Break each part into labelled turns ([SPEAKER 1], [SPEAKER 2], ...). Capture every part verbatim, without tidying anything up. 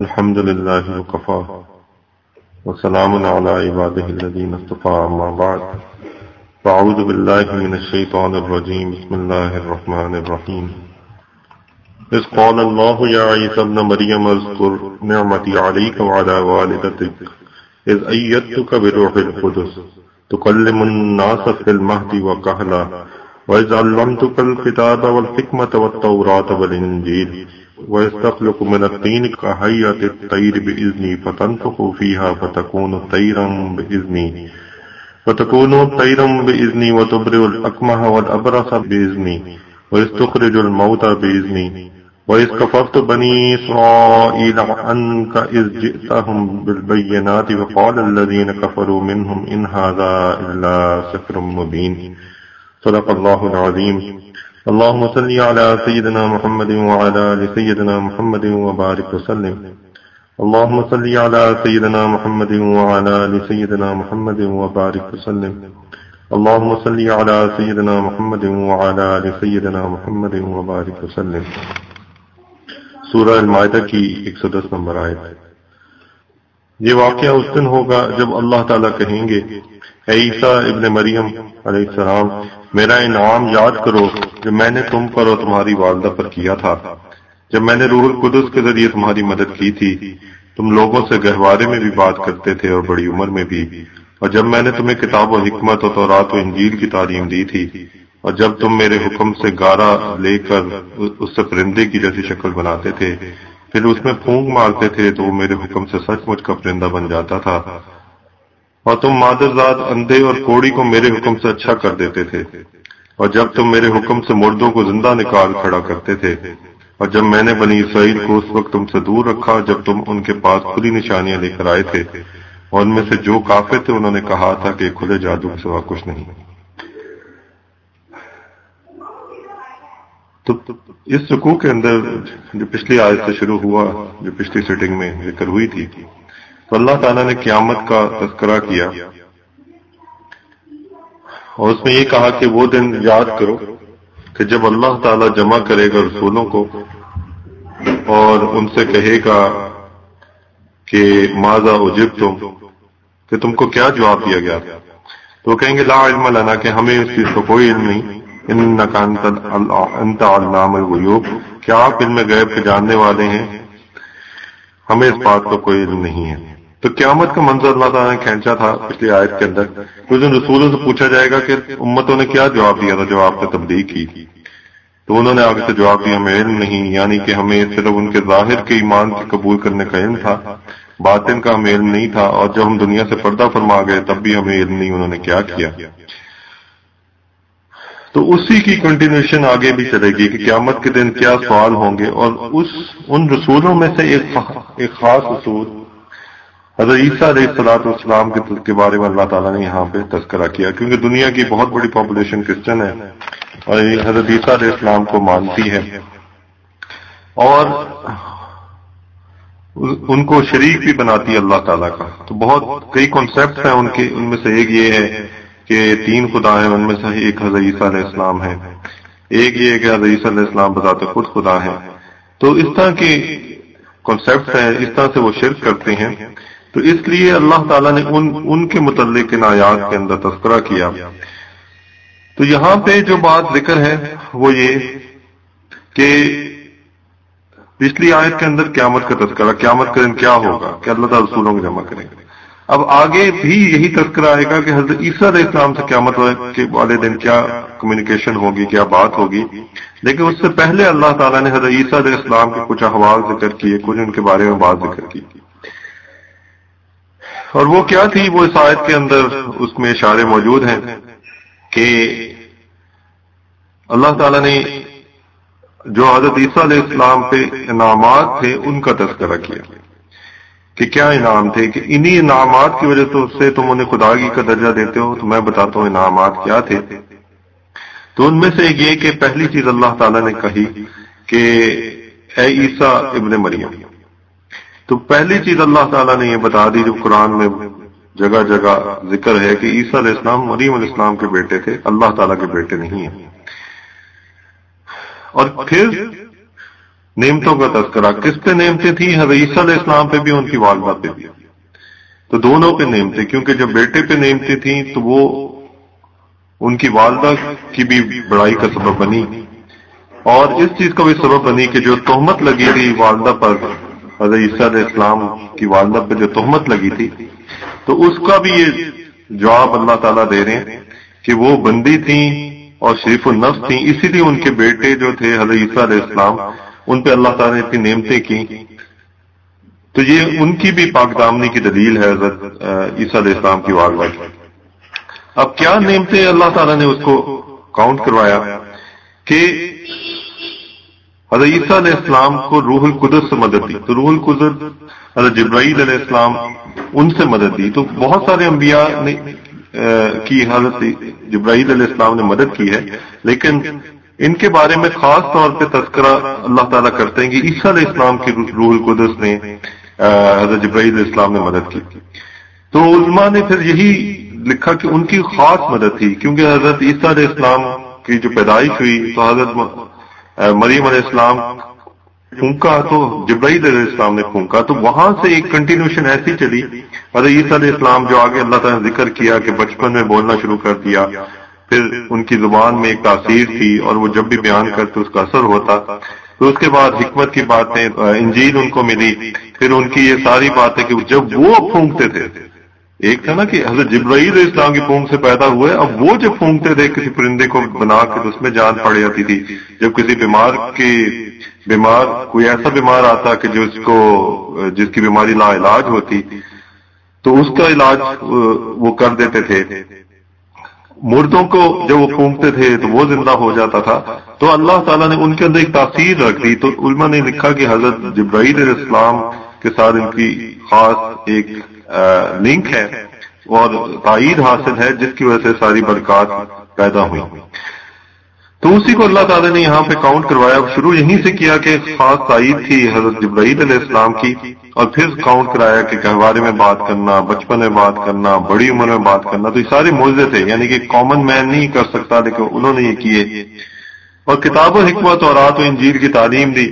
[SPEAKER 1] الحمد لله وكفى وسلام على عباده الذين اصطفى أما بعد فأعوذ بالله من الشيطان الرجيم بسم الله الرحمن الرحيم إذ قال الله يا عيسى ابن مريم اذكر نعمتي عليك وعلى والدتك إذ أيدتك بروح القدس تكلم الناس في المهد وكهلا وإذ علمتك الكتاب والحكمة والتوراة والإنجيل وَيَسْتَخْلُقُ مِنَ الطِّينِ كَهَيْئَةِ الطَّيْرِ بِإِذْنِي فَتَنفُخُ فِيهَا فَتَكُونُ طَيْرًا بِإِذْنِي فَتَكُونُ طَيْرًا بِإِذْنِي وَتُبْرِئُ الْأَكْمَحَ وَالْأَبْرَصَ بِإِذْنِي وَإِذْ تُخْرِجُ الْمَوْتَى بِإِذْنِي وَإِذْ كَفَفْتُ بَنِي إِسْرَائِيلَ عَنكَ إِذْ جِئْتَهُم بِالْبَيِّنَاتِ وَقَالَ الَّذِينَ كَفَرُوا مِنْهُمْ إِنْ هَذَا إِلَّا سِحْرٌ مُبِينٌ صدق الله العظيم. اللهم صل على سيدنا محمد وعلى آل سيدنا محمد وبارك وسلم. اللهم صل على سيدنا محمد وعلى آل سيدنا محمد وبارك وسلم. اللهم صل على سيدنا محمد وعلى آل سيدنا محمد وبارك وسلم. سورہ المائدہ کی ایک سو دس نمبر آیت. یہ واقعہ اس دن ہوگا جب اللہ تعالیٰ کہیں گے اے عیسیٰ ابن مریم علیہ السلام، میرا انعام یاد کرو جو میں نے تم پر اور تمہاری والدہ پر کیا تھا، جب میں نے روح القدس کے ذریعے تمہاری مدد کی تھی، تم لوگوں سے گہوارے میں بھی بات کرتے تھے اور بڑی عمر میں بھی، اور جب میں نے تمہیں کتاب و حکمت اور تورات و انجیل کی تعلیم دی تھی، اور جب تم میرے حکم سے گارا لے کر اس سے پرندے کی جیسی شکل بناتے تھے، پھر اس میں پھونک مارتے تھے تو وہ میرے حکم سے سچ مچ کا پرندہ بن جاتا تھا، اور تم مادرزاد اندھے اور کوڑی کو میرے حکم سے اچھا کر دیتے تھے، اور جب تم میرے حکم سے مردوں کو زندہ نکال کھڑا کرتے تھے، اور جب میں نے بنی اسرائیل کو اس وقت تم سے دور رکھا جب تم ان کے پاس کھلی نشانیاں لے کر آئے تھے، اور ان میں سے جو کافر تھے انہوں نے کہا تھا کہ کھلے جادو کے سوا کچھ نہیں. تو اس رکوع کے اندر جو پچھلی آیت سے شروع ہوا، جو پچھلی سیٹنگ میں ذکر ہوئی تھی، تو اللہ تعالیٰ نے قیامت کا تذکرہ کیا، اور اس میں یہ کہا کہ وہ دن یاد کرو کہ جب اللہ تعالیٰ جمع کرے گا رسولوں کو اور ان سے کہے گا کہ ماذا اجبتم، کہ تم کو کیا جواب دیا گیا، تو وہ کہیں گے لا علم لنا، کہ ہمیں اس چیز کو کوئی علم نہیں، انک انت علام الغیوب، کہ آپ علم غیب کے جاننے والے ہیں، ہمیں اس بات کا کوئی علم نہیں ہے. تو قیامت کا منظر اللہ تعالیٰ نے کھینچا تھا پچھلی آیت کے اندر. کچھ دن رسولوں سے پوچھا جائے گا کہ امتوں نے کیا جواب دیا تھا جب آپ نے تبلیغ کی، تو انہوں نے آگے سے جواب دیا ہمیں علم نہیں، یعنی کہ ہمیں صرف ان کے ظاہر کے ایمان کے قبول کرنے کا علم تھا، باطن کا ہمیں علم نہیں تھا، اور جب ہم دنیا سے پردہ فرما گئے تب بھی ہمیں علم نہیں انہوں نے کیا کیا. تو اسی کی کنٹینیوشن آگے بھی چلے گی کہ قیامت کے دن کیا سوال ہوں گے، اور اس ان رسولوں میں سے ایک ایک خاص رسول حضرت عیسیٰ علیہ الصلوۃ والسلام کے بارے میں اللہ تعالیٰ نے یہاں پہ تذکرہ کیا، کیونکہ دنیا کی بہت بڑی پاپولیشن کرسچن ہے اور حضرت عیسیٰ علیہ السلام کو مانتی ہے، اور ان کو شریک بھی بناتی ہے اللہ تعالیٰ کا. تو بہت کئی کانسیپٹس ہیں ان کے، ان میں سے ایک یہ ہے کہ تین خدا ہیں، ان میں سے ایک حضرت عیسیٰ علیہ السلام ہے، ایک یہ ہے کہ حضرت عیسیٰ علیہ السلام بذات خود خدا ہے. تو اس طرح کے کانسیپٹس ہیں، اس طرح سے وہ شرک کرتے ہیں. تو اس لیے اللہ تعالیٰ نے ان ان کے متعلق ان آیات کے اندر تذکرہ کیا. تو یہاں پہ جو بات ذکر ہے وہ یہ کہ پچھلی آیت کے اندر قیامت کا تذکرہ، قیامت کا دن کیا ہوگا کہ اللہ تعالیٰ رسولوں کو جمع کریں گے. اب آگے بھی یہی تذکرہ آئے گا کہ حضرت عیسیٰ علیہ السلام سے قیامت کے والے دن کیا کمیونیکیشن ہوگی، کیا بات ہوگی. لیکن اس سے پہلے اللہ تعالیٰ نے حضرت عیسیٰ علیہ السلام کے کچھ احوال ذکر کیے، کچھ ان کے بارے میں بات ذکر کی، اور وہ کیا تھی وہ اس آیت کے اندر اس میں اشارے موجود ہیں کہ اللہ تعالیٰ نے جو حضرت عیسیٰ علیہ السلام پہ انعامات تھے ان کا تذکرہ کیا کہ کیا انعام تھے، کہ انہی انعامات کی وجہ سے تم انہیں خدائی کا درجہ دیتے ہو. تو میں بتاتا ہوں انعامات کیا تھے. تو ان میں سے یہ کہ پہلی چیز اللہ تعالیٰ نے کہی کہ اے عیسیٰ ابن مریم. تو پہلی چیز اللہ تعالیٰ نے یہ بتا دی جو قرآن میں جگہ جگہ ذکر ہے کہ عیسیٰ علیہ السلام مریم علیہ السلام کے بیٹے تھے، اللہ تعالیٰ کے بیٹے نہیں ہیں. اور پھر نعمتوں کا تذکرہ کس پہ نعمتیں تھیں؟ حضرت عیسیٰ علیہ السلام پہ بھی ان کی والدہ پہ بھی، تو دونوں پہ نعمتیں، کیونکہ جب بیٹے پہ نعمتیں تھیں تو وہ ان کی والدہ کی بھی بڑائی کا سبب بنی، اور اس چیز کا بھی سبب بنی کہ جو تہمت لگی تھی والدہ پر، حضرت عیسیٰ علیہ السلام کی والدہ پہ جو تہمت لگی تھی، تو اس کا بھی یہ جواب اللہ تعالیٰ دے رہے ہیں کہ وہ بندی تھیں اور شریف النفس تھیں، اسی لیے ان کے بیٹے جو تھے حضرت عیسیٰ علیہ السلام، ان پہ اللہ تعالیٰ نے اتنی نعمتیں کی، تو یہ ان کی بھی پاک دامنی کی دلیل ہے حضرت عیسیٰ علیہ السلام کی والدہ کی۔ اب کیا نعمتیں اللہ تعالیٰ نے اس کو کاؤنٹ کروایا کہ حضرت عیسیٰ علیہ السلام کو روح القدس سے مدد دی، تو روح القدس حضرت جبرائیل علیہ السلام ان سے مدد دی، تو بہت سارے انبیاء نے کی حضرت جبرائیل علیہ السلام نے مدد کی ہے، لیکن ان کے بارے میں خاص طور پہ تذکرہ اللہ تعالیٰ کرتے ہیں کہ عیسیٰ علیہ السلام کی روح القدس نے حضرت جبرائیل علیہ السلام نے مدد کی، تو علماء نے پھر یہی لکھا کہ ان کی خاص مدد تھی، کیونکہ حضرت عیسیٰ علیہ السلام کی جو پیدائش ہوئی تو حضرت مریم علیہ السلام پھونکا تو جبرائیل علیہ السلام نے پھونکا، تو وہاں سے ایک کنٹینیوشن ایسی چلی، حضرت عیسیٰ علیہ السلام جو آگے اللہ تعالیٰ نے ذکر کیا کہ بچپن میں بولنا شروع کر دیا، پھر ان کی زبان میں ایک تاثیر تھی اور وہ جب بھی بیان کرتے اس کا اثر ہوتا، تو اس کے بعد حکمت کی باتیں، انجیل ان کو ملی، پھر ان کی یہ ساری باتیں کہ جب وہ پھونکتے تھے، ایک تھا نا کہ حضرت جبرائیل علیہ السلام کی پھونک سے پیدا ہوئے، اب وہ جب پھونکتے تھے کسی پرندے کو بنا کے تو اس میں جان پڑ جاتی تھی، جب کسی بیمار کی بیمار کوئی ایسا بیمار آتا کہ جس کو جس کی بیماری لا علاج ہوتی تو اس کا علاج وہ کر دیتے تھے، مردوں کو جب وہ پھونکتے تھے تو وہ زندہ ہو جاتا تھا، تو اللہ تعالیٰ نے ان کے اندر ایک تاثیر رکھ دی، تو علماء نے لکھا کہ حضرت جبرائیل علیہ السلام کے ساتھ ان کی خاص ایک لنک ہے اور تائید حاصل ہے، جس کی وجہ سے ساری برکات پیدا ہوئی، تو اسی کو اللہ تعالیٰ نے یہاں پہ کاؤنٹ کروایا، شروع یہیں سے کیا کہ خاص تائید تھی حضرت جبرائیل علیہ السلام کی، اور پھر کاؤنٹ کرایا کہ گہوارے میں بات کرنا، بچپن میں بات کرنا، بڑی عمر میں بات کرنا، تو یہ سارے معجزے تھے، یعنی کہ کامن مین نہیں کر سکتا لیکن انہوں نے یہ کیے، اور کتاب و حکمت اور رات و انجیل کی تعلیم دی،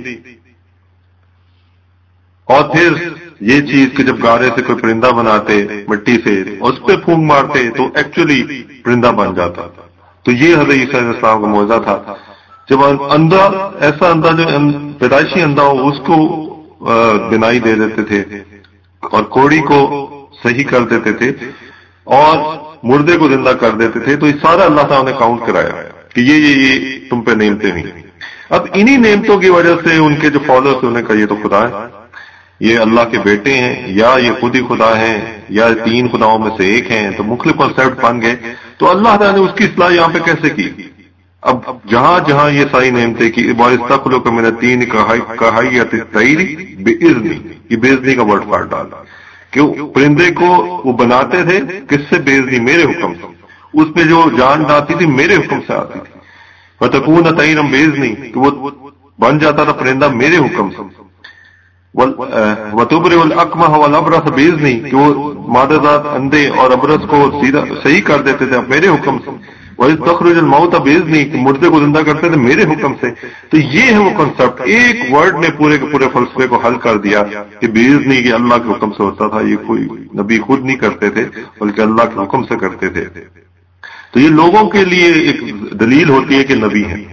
[SPEAKER 1] اور پھر یہ چیز کہ جب گارے سے کوئی پرندہ بناتے مٹی سے اس پہ پھونک مارتے تو ایکچولی پرندہ بن جاتا، تو یہ حضرت عیسیٰ علیہ السلام کا معجزہ تھا۔ جب اندھا ایسا اندھا جو پیدائشی اندھا ہو اس کو بنائی دے دیتے تھے اور کوڑی کو صحیح کر دیتے تھے اور مردے کو زندہ کر دیتے تھے، تو یہ سارا اللہ تعالیٰ نے کاؤنٹ کرایا کہ یہ یہ یہ تم پہ نعمتیں ہوئی۔ اب انہی نعمتوں کی وجہ سے ان کے جو فالوورز انہوں نے کہا یہ تو خدا ہے، یہ اللہ کے بیٹے ہیں، یا یہ خود ہی خدا ہیں، یا تین خداؤں میں سے ایک ہیں، تو مختلف کنسیپٹ بن گئے، تو اللہ تعالیٰ نے اس کی اصلاح یہاں پہ کیسے کی؟ اب جہاں جہاں یہ ساری نعمتیں کی، وَإِسْتَخْلُقَ مِنَ الطِّينِ كَهَيْئَةِ الطَّيْرِ بِإِذْنِهِ، یہ بِإِذْنِ کا ورڈ کاٹ ڈالا کہ پرندے کو وہ بناتے تھے کس سے؟ بِإِذْنِ، میرے حکم سے، اس میں جو جان آتی تھی میرے حکم سے آتی تھی، وَتَكُونَ طَيْرًا بِإِذْنِي، کہ وہ بن جاتا تھا پرندہ میرے حکم سے، وَتُبْرِئُ الْأَكْمَحَ وَالْأَبْرَصَ بِإِذْنِي، کہ وہ مادہ ذات اندھے اور ابرص کو سیدھا صحیح کر دیتے تھے میرے حکم سے، وَإِذْ تَخْرُجُ الْمَوْتَ بِإِذْنِي، کہ مردے کو زندہ کرتے تھے میرے حکم سے، تو یہ ہے وہ کنسپٹ، ایک ورڈ نے پورے کے پورے فلسفے کو حل کر دیا کہ بِإِذْنِي کہ اللہ کے حکم سے ہوتا تھا، یہ کوئی نبی خود نہیں کرتے تھے بلکہ اللہ کے حکم سے کرتے تھے، تو یہ لوگوں کے لیے ایک دلیل ہوتی ہے کہ نبی ہیں۔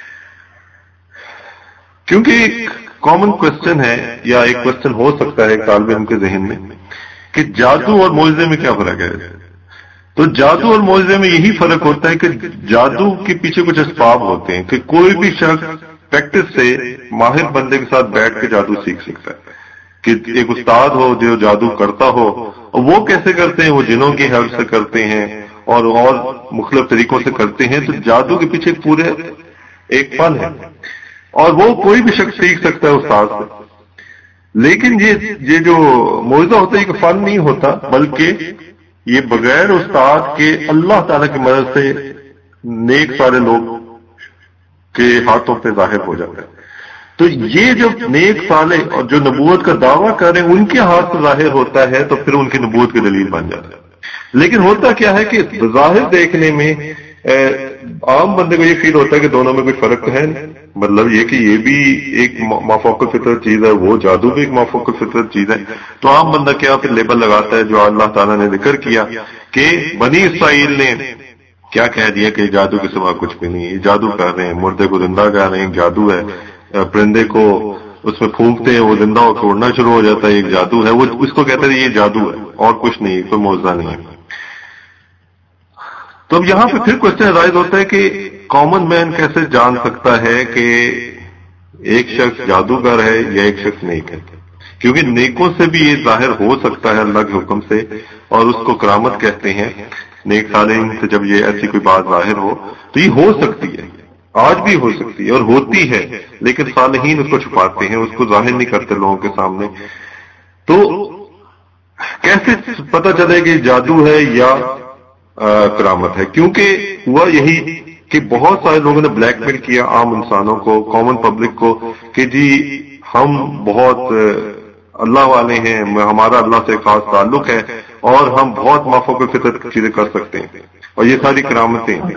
[SPEAKER 1] کیونکہ کامن کوشچن ہے یا ایک کوشچن ہو سکتا ہے ایک طالب علم کے ذہن میں کہ جادو اور معجزے میں کیا فرق ہے؟ تو جادو اور معجزے میں یہی فرق ہوتا ہے کہ جادو کے پیچھے کچھ اسباب ہوتے ہیں کہ کوئی بھی شخص پریکٹس سے ماہر بندے کے ساتھ بیٹھ کے جادو سیکھ سکتا ہے، کہ ایک استاد ہو جو جادو کرتا ہو، اور وہ کیسے کرتے ہیں؟ وہ جنوں کی ہیلپ سے کرتے ہیں اور اور مختلف طریقوں سے کرتے ہیں، تو جادو کے پیچھے پورے ایک فن ہے اور وہ کوئی بھی شخص سیکھ سکتا ہے استاد سے، لیکن یہ یہ جو معجزہ ہوتا ہے یہ فن نہیں ہوتا، بلکہ یہ بغیر استاد کے اللہ تعالیٰ کی مدد سے نیک سارے لوگ کے ہاتھوں پہ ظاہر ہو جاتا ہے۔ تو یہ جو نیک صالح اور جو نبوت کا دعویٰ کر رہے ہیں ان کے ہاتھ سے ظاہر ہوتا ہے تو پھر ان کی نبوت کی دلیل بن جاتا ہے۔ لیکن ہوتا کیا ہے کہ ظاہر دیکھنے میں عام بندے کو یہ فیل ہوتا ہے کہ دونوں میں کوئی فرق تو ہے نہیں، مطلب یہ کہ یہ بھی ایک مافوق الفطرت چیز ہے، وہ جادو بھی ایک مافوق الفطرت چیز ہے. تو عام بندہ کیا پھر لیبل لگاتا ہے جو اللہ تعالیٰ نے ذکر کیا کہ بنی اسرائیل نے کیا کہہ دیا کہ جادو کے سوا کچھ بھی نہیں، یہ جادو کر رہے ہیں، مردے کو زندہ کر رہے ہیں، جادو ہے، پرندے کو اس میں پھونکتے ہیں وہ زندہ ہو کے اڑنا شروع ہو جاتا ہے، ایک جادو ہے، وہ اس کو کہتے ہیں یہ جادو ہے اور کچھ نہیں، کوئی معجزہ نہیں ہے. تو اب یہاں پہ پھر کوشچن رائز ہوتا ہے کہ کامن مین کیسے جان سکتا ہے کہ ایک شخص جادوگر ہے یا ایک شخص نیک ہے؟ کیونکہ نیکوں سے بھی یہ ظاہر ہو سکتا ہے اللہ کے حکم سے، اور اس کو کرامت کہتے ہیں. نیک صالحین سے جب یہ ایسی کوئی بات ظاہر ہو تو یہ ہو سکتی ہے، آج بھی ہو سکتی ہے اور ہوتی ہے، لیکن صالحین اس کو چھپاتے ہیں، اس کو ظاہر نہیں کرتے لوگوں کے سامنے. تو کیسے پتہ چلے کہ جادو ہے یا کرامت ہے؟ کیونکہ ہوا یہی کہ بہت سارے لوگوں نے بلیک میل کیا عام انسانوں کو، کامن پبلک کو، کہ جی ہم بہت اللہ والے ہیں، ہمارا اللہ سے خاص تعلق ہے اور ہم بہت مافوق الفطرت کی چیزیں کر سکتے ہیں، اور یہ ساری کرامتیں ہیں.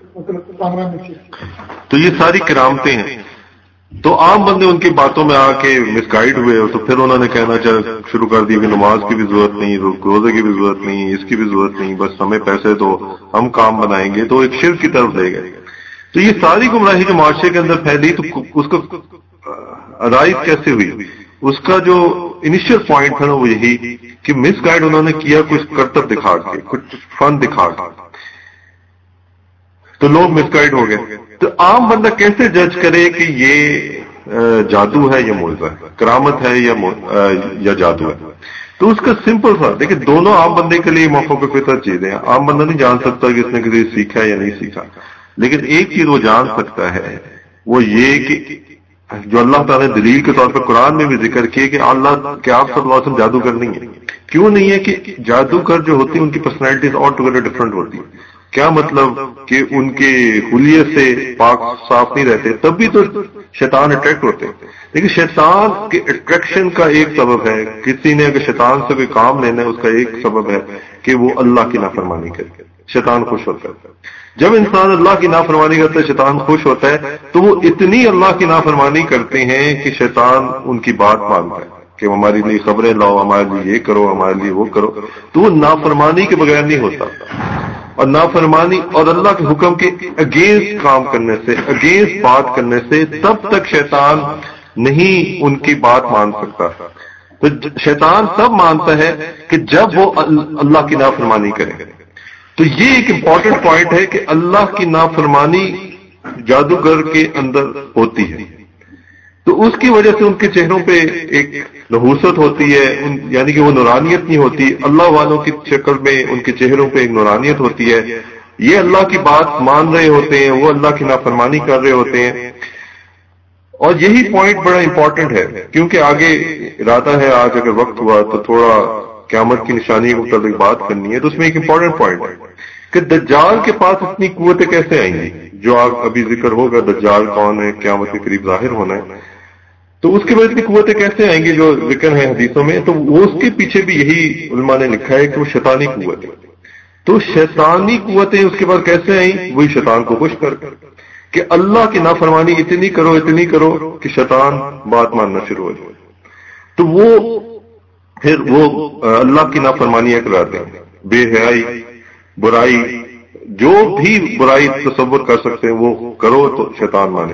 [SPEAKER 1] تو یہ ساری کرامتیں ہیں. تو عام بندے ان کی باتوں میں آ کے مس گائیڈ ہوئے، تو پھر انہوں نے کہنا شروع کر دیا کہ نماز کی بھی ضرورت نہیں، روزے کی بھی ضرورت نہیں، اس کی بھی ضرورت نہیں، بس ہمیں پیسے دو ہم کام بنائیں گے. تو ایک شرک کی طرف لے گئے. تو یہ ساری گمراہی جو معاشرے کے اندر پھیلی، تو اس کو رائز کیسے ہوئی؟ اس کا جو انیشیل پوائنٹ تھا نا وہ یہی کہ مس گائیڈ انہوں نے کیا کچھ کرتب دکھا کے، کچھ فن دکھا کے، تو لوگ مس گائیڈ ہو گئے. تو عام بندہ کیسے جج کرے کہ یہ جادو ہے یا معجزہ ہے، کرامت ہے یا یا جادو ہے؟ تو اس کا سمپل تھا. دیکھیں دونوں عام بندے کے لیے مافوق الفطرت چیزیں ہیں. عام بندہ نہیں جان سکتا کہ اس نے کسی سیکھا یا نہیں سیکھا، لیکن ایک چیز وہ جان سکتا ہے، وہ یہ کہ جو اللہ تعالیٰ نے دلیل کے طور پر قرآن میں بھی ذکر کیے کہ اللہ کہ آپ صلی اللہ علیہ وسلم جادوگر نہیں ہے. کیوں نہیں ہے؟ کہ جادوگر جو ہوتی ہیں ان کی پرسنالٹیز آل ٹوگیدر ڈفرنٹ ہوتی ہیں. کیا مطلب کہ ان کے حلیے سے پاک صاف نہیں رہتے، تب بھی تو شیطان اٹریکٹ ہوتے ہیں. لیکن شیطان کے اٹریکشن کا ایک سبب ہے، کسی نے اگر شیطان سے کوئی کام لینا ہے اس کا ایک سبب ہے کہ وہ اللہ کی نافرمانی کرے، شیطان خوش ہوتا ہے. جب انسان اللہ کی نافرمانی کرتا ہے شیطان خوش ہوتا ہے، تو وہ اتنی اللہ کی نافرمانی کرتے ہیں کہ شیطان ان کی بات مانتا ہے کہ ہماری لیے خبریں لاؤ، ہمارے لیے یہ کرو، ہمارے لیے وہ کرو. تو وہ نافرمانی کے بغیر نہیں ہوتا، اور نافرمانی اور اللہ کے حکم کے اگینسٹ کام کرنے سے، اگینسٹ بات کرنے سے تب تک شیطان نہیں ان کی بات مان سکتا. تو شیطان تب مانتا ہے کہ جب وہ اللہ کی نافرمانی کرے. تو یہ ایک امپورٹنٹ پوائنٹ ہے کہ اللہ کی نافرمانی جادوگر کے اندر ہوتی ہے، تو اس کی وجہ سے ان کے چہروں پہ ایک نحوست ہوتی ہے، یعنی کہ وہ نورانیت نہیں ہوتی. اللہ والوں کی شکل میں ان کے چہروں پہ ایک نورانیت ہوتی ہے. یہ اللہ کی بات مان رہے ہوتے ہیں، وہ اللہ کی نافرمانی کر رہے ہوتے ہیں. اور یہی پوائنٹ بڑا امپورٹنٹ ہے، کیونکہ آگے ارادہ ہے آج اگر وقت ہوا تو تھوڑا قیامت کی نشانی کے متعلق بات کرنی ہے. تو اس میں ایک امپورٹنٹ پوائنٹ ہے کہ دجال کے پاس اتنی قوتیں کیسے آئیں گی، جو ابھی ذکر ہوگا دجال کون ہے، قیامت کے قریب ظاہر ہونا ہے. تو اس کے بعد اتنی قوتیں کیسے آئیں گی جو ذکر ہے حدیثوں میں؟ تو وہ اس کے پیچھے بھی یہی علماء نے لکھا ہے کہ وہ شیطانی قوت ہے. تو شیطانی قوتیں اس کے بعد کیسے آئیں؟ وہی شیطان کو خوش کر کر کہ اللہ کی نافرمانی اتنی کرو اتنی کرو کہ شیطان بات ماننا شروع ہو جائے. تو وہ پھر وہ اللہ کی نافرمانیاں کراتے ہیں، بے حیائی، برائی، جو بھی برائی تصور کر سکتے ہیں وہ کرو تو شیطان مانے.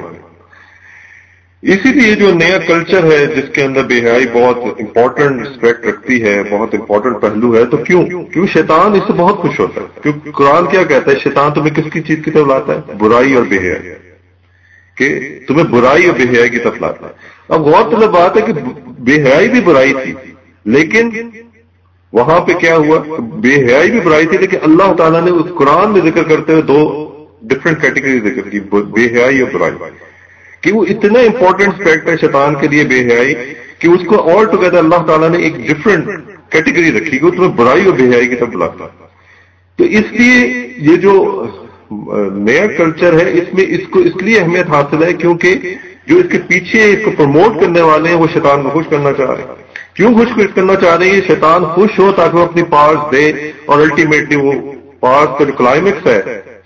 [SPEAKER 1] اسی لیے جو نیا کلچر ہے جس کے اندر بے حیائی بہت امپورٹنٹ اسپیکٹ رکھتی ہے، بہت امپورٹنٹ پہلو ہے، تو کیوں کیوں شیطان اس سے بہت خوش ہوتا ہے. کیونکہ قرآن کیا کہتا ہے؟ شیطان تمہیں کس کی چیز کی طرف لاتا ہے؟ برائی اور بے حیائی، کہ تمہیں برائی اور بے حیائی کی طرف لاتا ہے. اب غور طلب بات ہے کہ بے حیائی بھی برائی تھی، لیکن وہاں پہ کیا ہوا؟ بے حیائی بھی برائی تھی، لیکن اللہ تعالیٰ نے اس قرآن میں ذکر کرتے ہوئے دو ڈفرنٹ کیٹیگری ذکر کی، بے حیائی اور برائی، کہ وہ اتنا امپورٹنٹ اسپیکٹ ہے شیطان کے لیے بے حیائی کہ اس کو آل ٹوگیدر اللہ تعالیٰ نے ایک ڈفرنٹ کیٹیگری رکھی کہ وہ تمہیں برائی اور بے حیائی کی طرف بلاتا. تو اس لیے یہ جو نیا کلچر ہے اس میں اس کو اس لیے اہمیت حاصل ہے کیونکہ جو اس کے پیچھے اس کو پروموٹ کرنے والے ہیں وہ شیطان کو خوش کرنا چاہ رہے ہیں. کیوں خوش کرنا چاہ رہے ہیں؟ شیطان خوش ہو تاکہ وہ اپنی پاس دے، اور الٹیمیٹلی وہ پاس کا جو کلائمیکس ہے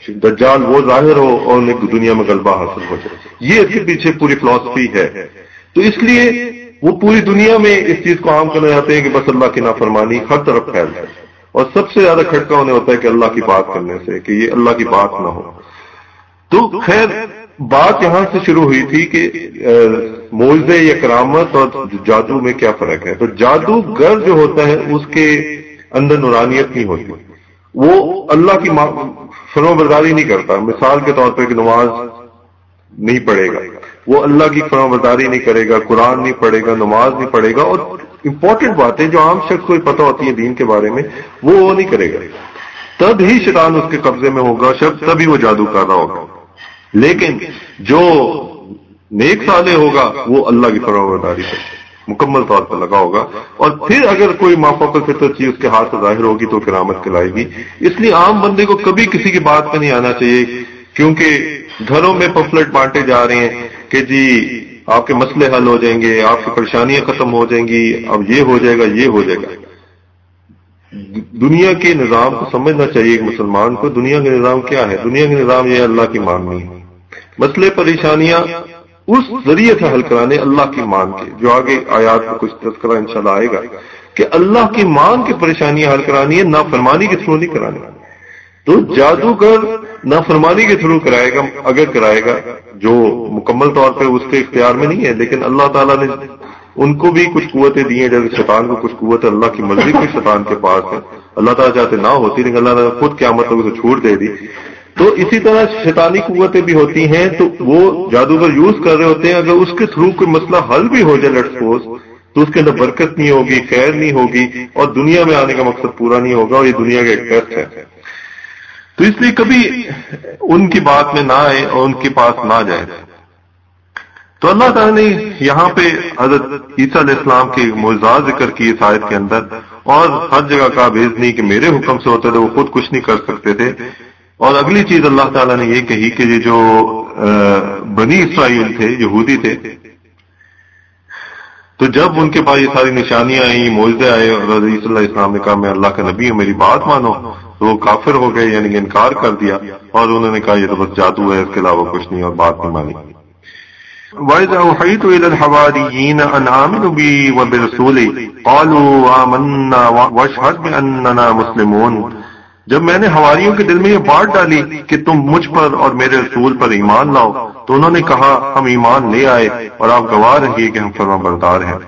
[SPEAKER 1] دجال وہ ظاہر ہو اور انہیں دنیا میں غلبہ حاصل ہو جائے. یہ اس کے پیچھے پوری فلسفی ہے. تو اس لیے وہ پوری دنیا میں اس چیز کو عام کرنا چاہتے ہیں کہ بس اللہ کی نافرمانی ہر طرف پھیل جائے, اور سب سے زیادہ کھٹکا انہیں ہوتا ہے کہ اللہ کی بات کرنے سے, کہ یہ اللہ کی بات نہ ہو. تو خیر بات یہاں سے شروع ہوئی تھی کہ معجزے یا کرامت اور جادو میں کیا فرق ہے. تو جادوگر جو ہوتا ہے اس کے اندر نورانیت نہیں ہوتی, وہ اللہ کی فرما برداری نہیں کرتا. مثال کے طور پہ کہ نماز نہیں پڑھے گا, وہ اللہ کی فرما برداری نہیں کرے گا, قرآن نہیں پڑھے گا, نماز نہیں پڑھے گا, اور امپورٹنٹ باتیں جو عام شخص کو پتہ ہوتی ہیں دین کے بارے میں وہ وہ نہیں کرے گا. تب ہی شیطان اس کے قبضے میں ہوگا, شخص تبھی وہ جادو کر رہا ہوگا. لیکن جو نیک صالح ہوگا وہ اللہ کی فرما برداری پر مکمل طور پر لگا ہوگا, اور پھر اگر کوئی مافوق الفطرت چیز اس کے ہاتھ سے ظاہر ہوگی تو کرامت کہلائے گی. اس لیے عام بندے کو کبھی کسی کی بات پہ نہیں آنا چاہیے, کیونکہ گھروں میں پمفلٹ بانٹے جا رہے ہیں کہ جی آپ کے مسئلے حل ہو جائیں گے, آپ کی پریشانیاں ختم ہو جائیں گی, اب یہ ہو جائے گا یہ ہو جائے گا. دنیا کے نظام کو سمجھنا چاہیے ایک مسلمان کو. دنیا کا نظام کیا ہے؟ دنیا کا نظام یہ اللہ کی ماننی ہے, مسئلے پریشانیاں اس ذریعے سے حل کرانے اللہ کی مان کے, جو آگے آیات کو کچھ تذکرہ انشاءاللہ آئے گا کہ اللہ کی مان کی پریشانیاں حل کرانی ہے, نافرمانی کے تھرو نہیں کرانی. تو جادوگر نافرمانی کے تھرو کرائے گا, اگر کرائے گا, جو مکمل طور پہ اس کے اختیار میں نہیں ہے, لیکن اللہ تعالیٰ نے ان کو بھی کچھ قوتیں دی ہیں, جیسے شیطان کو کچھ قوت ہے, اللہ کی مرضی کوئی شیطان کے پاس ہے, اللہ تعالیٰ چاہتے نہ ہوتی لیکن اللہ نے خود قیامت تک اسے چھوٹ دے دی. تو اسی طرح شیطانی قوتیں بھی ہوتی ہیں, تو وہ جادوگر یوز کر رہے ہوتے ہیں. اگر اس کے تھرو کوئی مسئلہ حل بھی ہو جائے لیٹس سپوز, تو اس کے اندر برکت نہیں ہوگی, خیر نہیں ہوگی, اور دنیا میں آنے کا مقصد پورا نہیں ہوگا, اور یہ دنیا کا ایک ٹیسٹ ہے. تو اس لیے کبھی ان کی بات میں نہ آئے اور ان کے پاس نہ جائے. تو اللہ تعالیٰ نے یہاں پہ حضرت عیسیٰ علیہ السلام کے معجزات ذکر کی اس آیت کے اندر, اور ہر جگہ کا بھیجنی کہ میرے حکم سے ہوتے تھے, وہ خود کچھ نہیں کر سکتے تھے. اور اگلی چیز اللہ تعالیٰ نے یہ کہی کہ یہ جو بنی اسرائیل تھے, یہودی تھے, تو جب ان کے پاس یہ ساری نشانیاں آئیں, معجزے آئے, اور حضرت عیسیٰ علیہ السلام نے کہا میں اللہ کا نبی ہوں, میری بات مانو, تو وہ کافر ہو گئے, یعنی کہ انکار کر دیا, اور انہوں نے کہا یہ تو بس جادو ہے, اس کے علاوہ کچھ نہیں, اور بات نہیں مانی. وَإِذْ أَوْحَيْتُ إِلَى الْحَوَارِيِّينَ أَنْ آمِنُوا بِي وَبِرَسُولِي قَالُوا آمَنَّا وَاشْهَدْ بِأَنَّنَا مُسْلِمُونَ. جب میں نے حواریوں کے دل میں یہ بات ڈالی کہ تم مجھ پر اور میرے رسول پر ایمان لاؤ, تو انہوں نے کہا ہم ایمان لے آئے, اور آپ گواہ رہیے کہ ہم فرما بردار ہیں.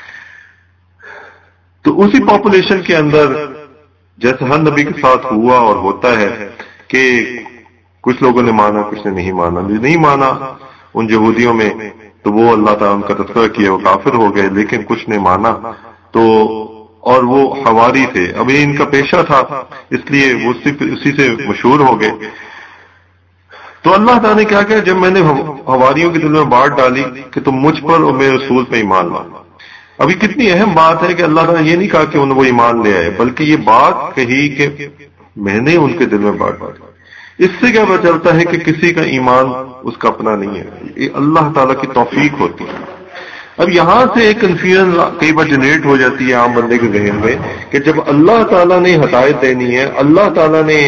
[SPEAKER 1] تو اسی پاپولیشن کے اندر جیسے ہر نبی کے ساتھ ہوا اور ہوتا ہے کہ کچھ لوگوں نے مانا, کچھ نے نہیں مانا. جو نہیں مانا ان یہودیوں میں, تو وہ اللہ تعالیٰ ان کا تذکرہ کیا, وہ کافر ہو گئے. لیکن کچھ نے مانا, تو اور وہ حواری تھے, اب یہ ان کا پیشہ تھا, اس لیے وہ اسی سے مشہور ہو گئے. تو اللہ تعالیٰ نے کیا کیا, جب میں نے حواریوں کے دل میں بات ڈالی کہ تم مجھ پر اور میرے رسول پہ ایمان لاؤ. ابھی کتنی اہم بات ہے کہ اللہ تعالیٰ نے یہ نہیں کہا کہ انہوں وہ ایمان لے آئے, بلکہ یہ بات کہی کہ میں نے ان کے دل میں بات ڈالی. اس سے کیا پتہ چلتا ہے کہ کسی کا ایمان اس کا اپنا نہیں ہے, یہ اللہ تعالیٰ کی توفیق ہوتی ہے. اب یہاں سے ایک کنفیوژن کئی بار جنریٹ ہو جاتی ہے عام بندے کے ذہن میں کہ جب اللہ تعالیٰ نے ہدایت دینی ہے, اللہ تعالیٰ نے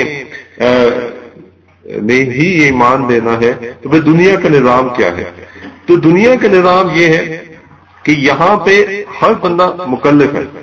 [SPEAKER 1] نے ہی ایمان دینا ہے, تو پھر دنیا کا نظام کیا ہے؟ تو دنیا کا نظام یہ ہے کہ یہاں پہ ہر بندہ مکلف ہے.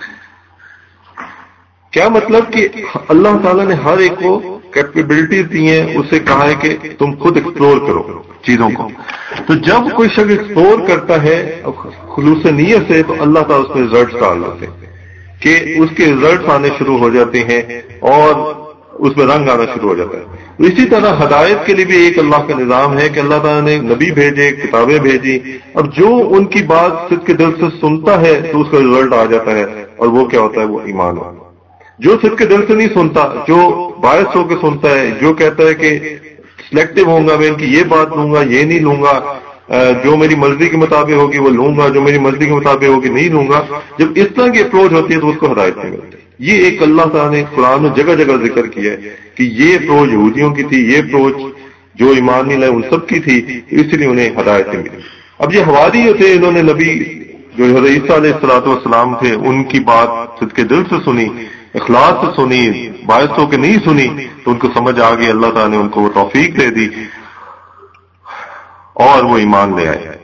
[SPEAKER 1] کیا مطلب کہ اللہ تعالیٰ نے ہر ایک کو کیپیبلٹیز دی ہیں, اسے کہا ہے کہ تم خود ایکسپلور کرو چیزوں کو. تو جب کوئی شخص ایکسپلور کرتا ہے خلوص نیت سے, تو اللہ تعالیٰ اس میں ریزلٹس ڈال دیتے ہیں کہ اس کے ریزلٹس آنے شروع ہو جاتے ہیں, اور اس میں رنگ آنا شروع ہو جاتا ہے. تو اسی طرح ہدایت کے لیے بھی ایک اللہ کا نظام ہے کہ اللہ تعالیٰ نے نبی بھیجے, کتابیں بھیجی, اور جو ان کی بات صدق کے دل سے سنتا ہے تو اس کا ریزلٹ آ جاتا ہے, اور وہ کیا ہوتا ہے, وہ ایمان ہوتا ہے. جو صدق کے دل سے نہیں سنتا, جو باعث ہو کے سنتا ہے, جو کہتا ہے کہ سلیکٹو ہوں گا, میں ان کی یہ بات لوں گا, یہ نہیں لوں گا, جو میری مرضی کے مطابق ہوگی وہ لوں گا, جو میری مرضی کے مطابق ہوگی نہیں لوں گا, جب اس طرح کی اپروچ ہوتی ہے تو اس کو ہدایت نہیں ملتی. یہ ایک اللہ تعالیٰ نے قرآن میں جگہ جگہ ذکر کیا ہے کہ یہ اپروچ یہودیوں کی تھی, یہ اپروچ جو ایمان نہیں لائے ان سب کی تھی, اس لیے انہیں ہدایت نہیں ملی. اب یہ حواری جو تھے, انہوں نے نبی جو حضرت عیسیٰ علیہ الصلوۃ والسلام تھے ان کی بات صدق کے دل سے سنی, اخلاص سے سنی، باعث ہو کے نہیں سنی تو ان کو سمجھ آ گئی، اللہ تعالیٰ نے ان کو وہ توفیق دے دی اور وہ ایمان لے آئے۔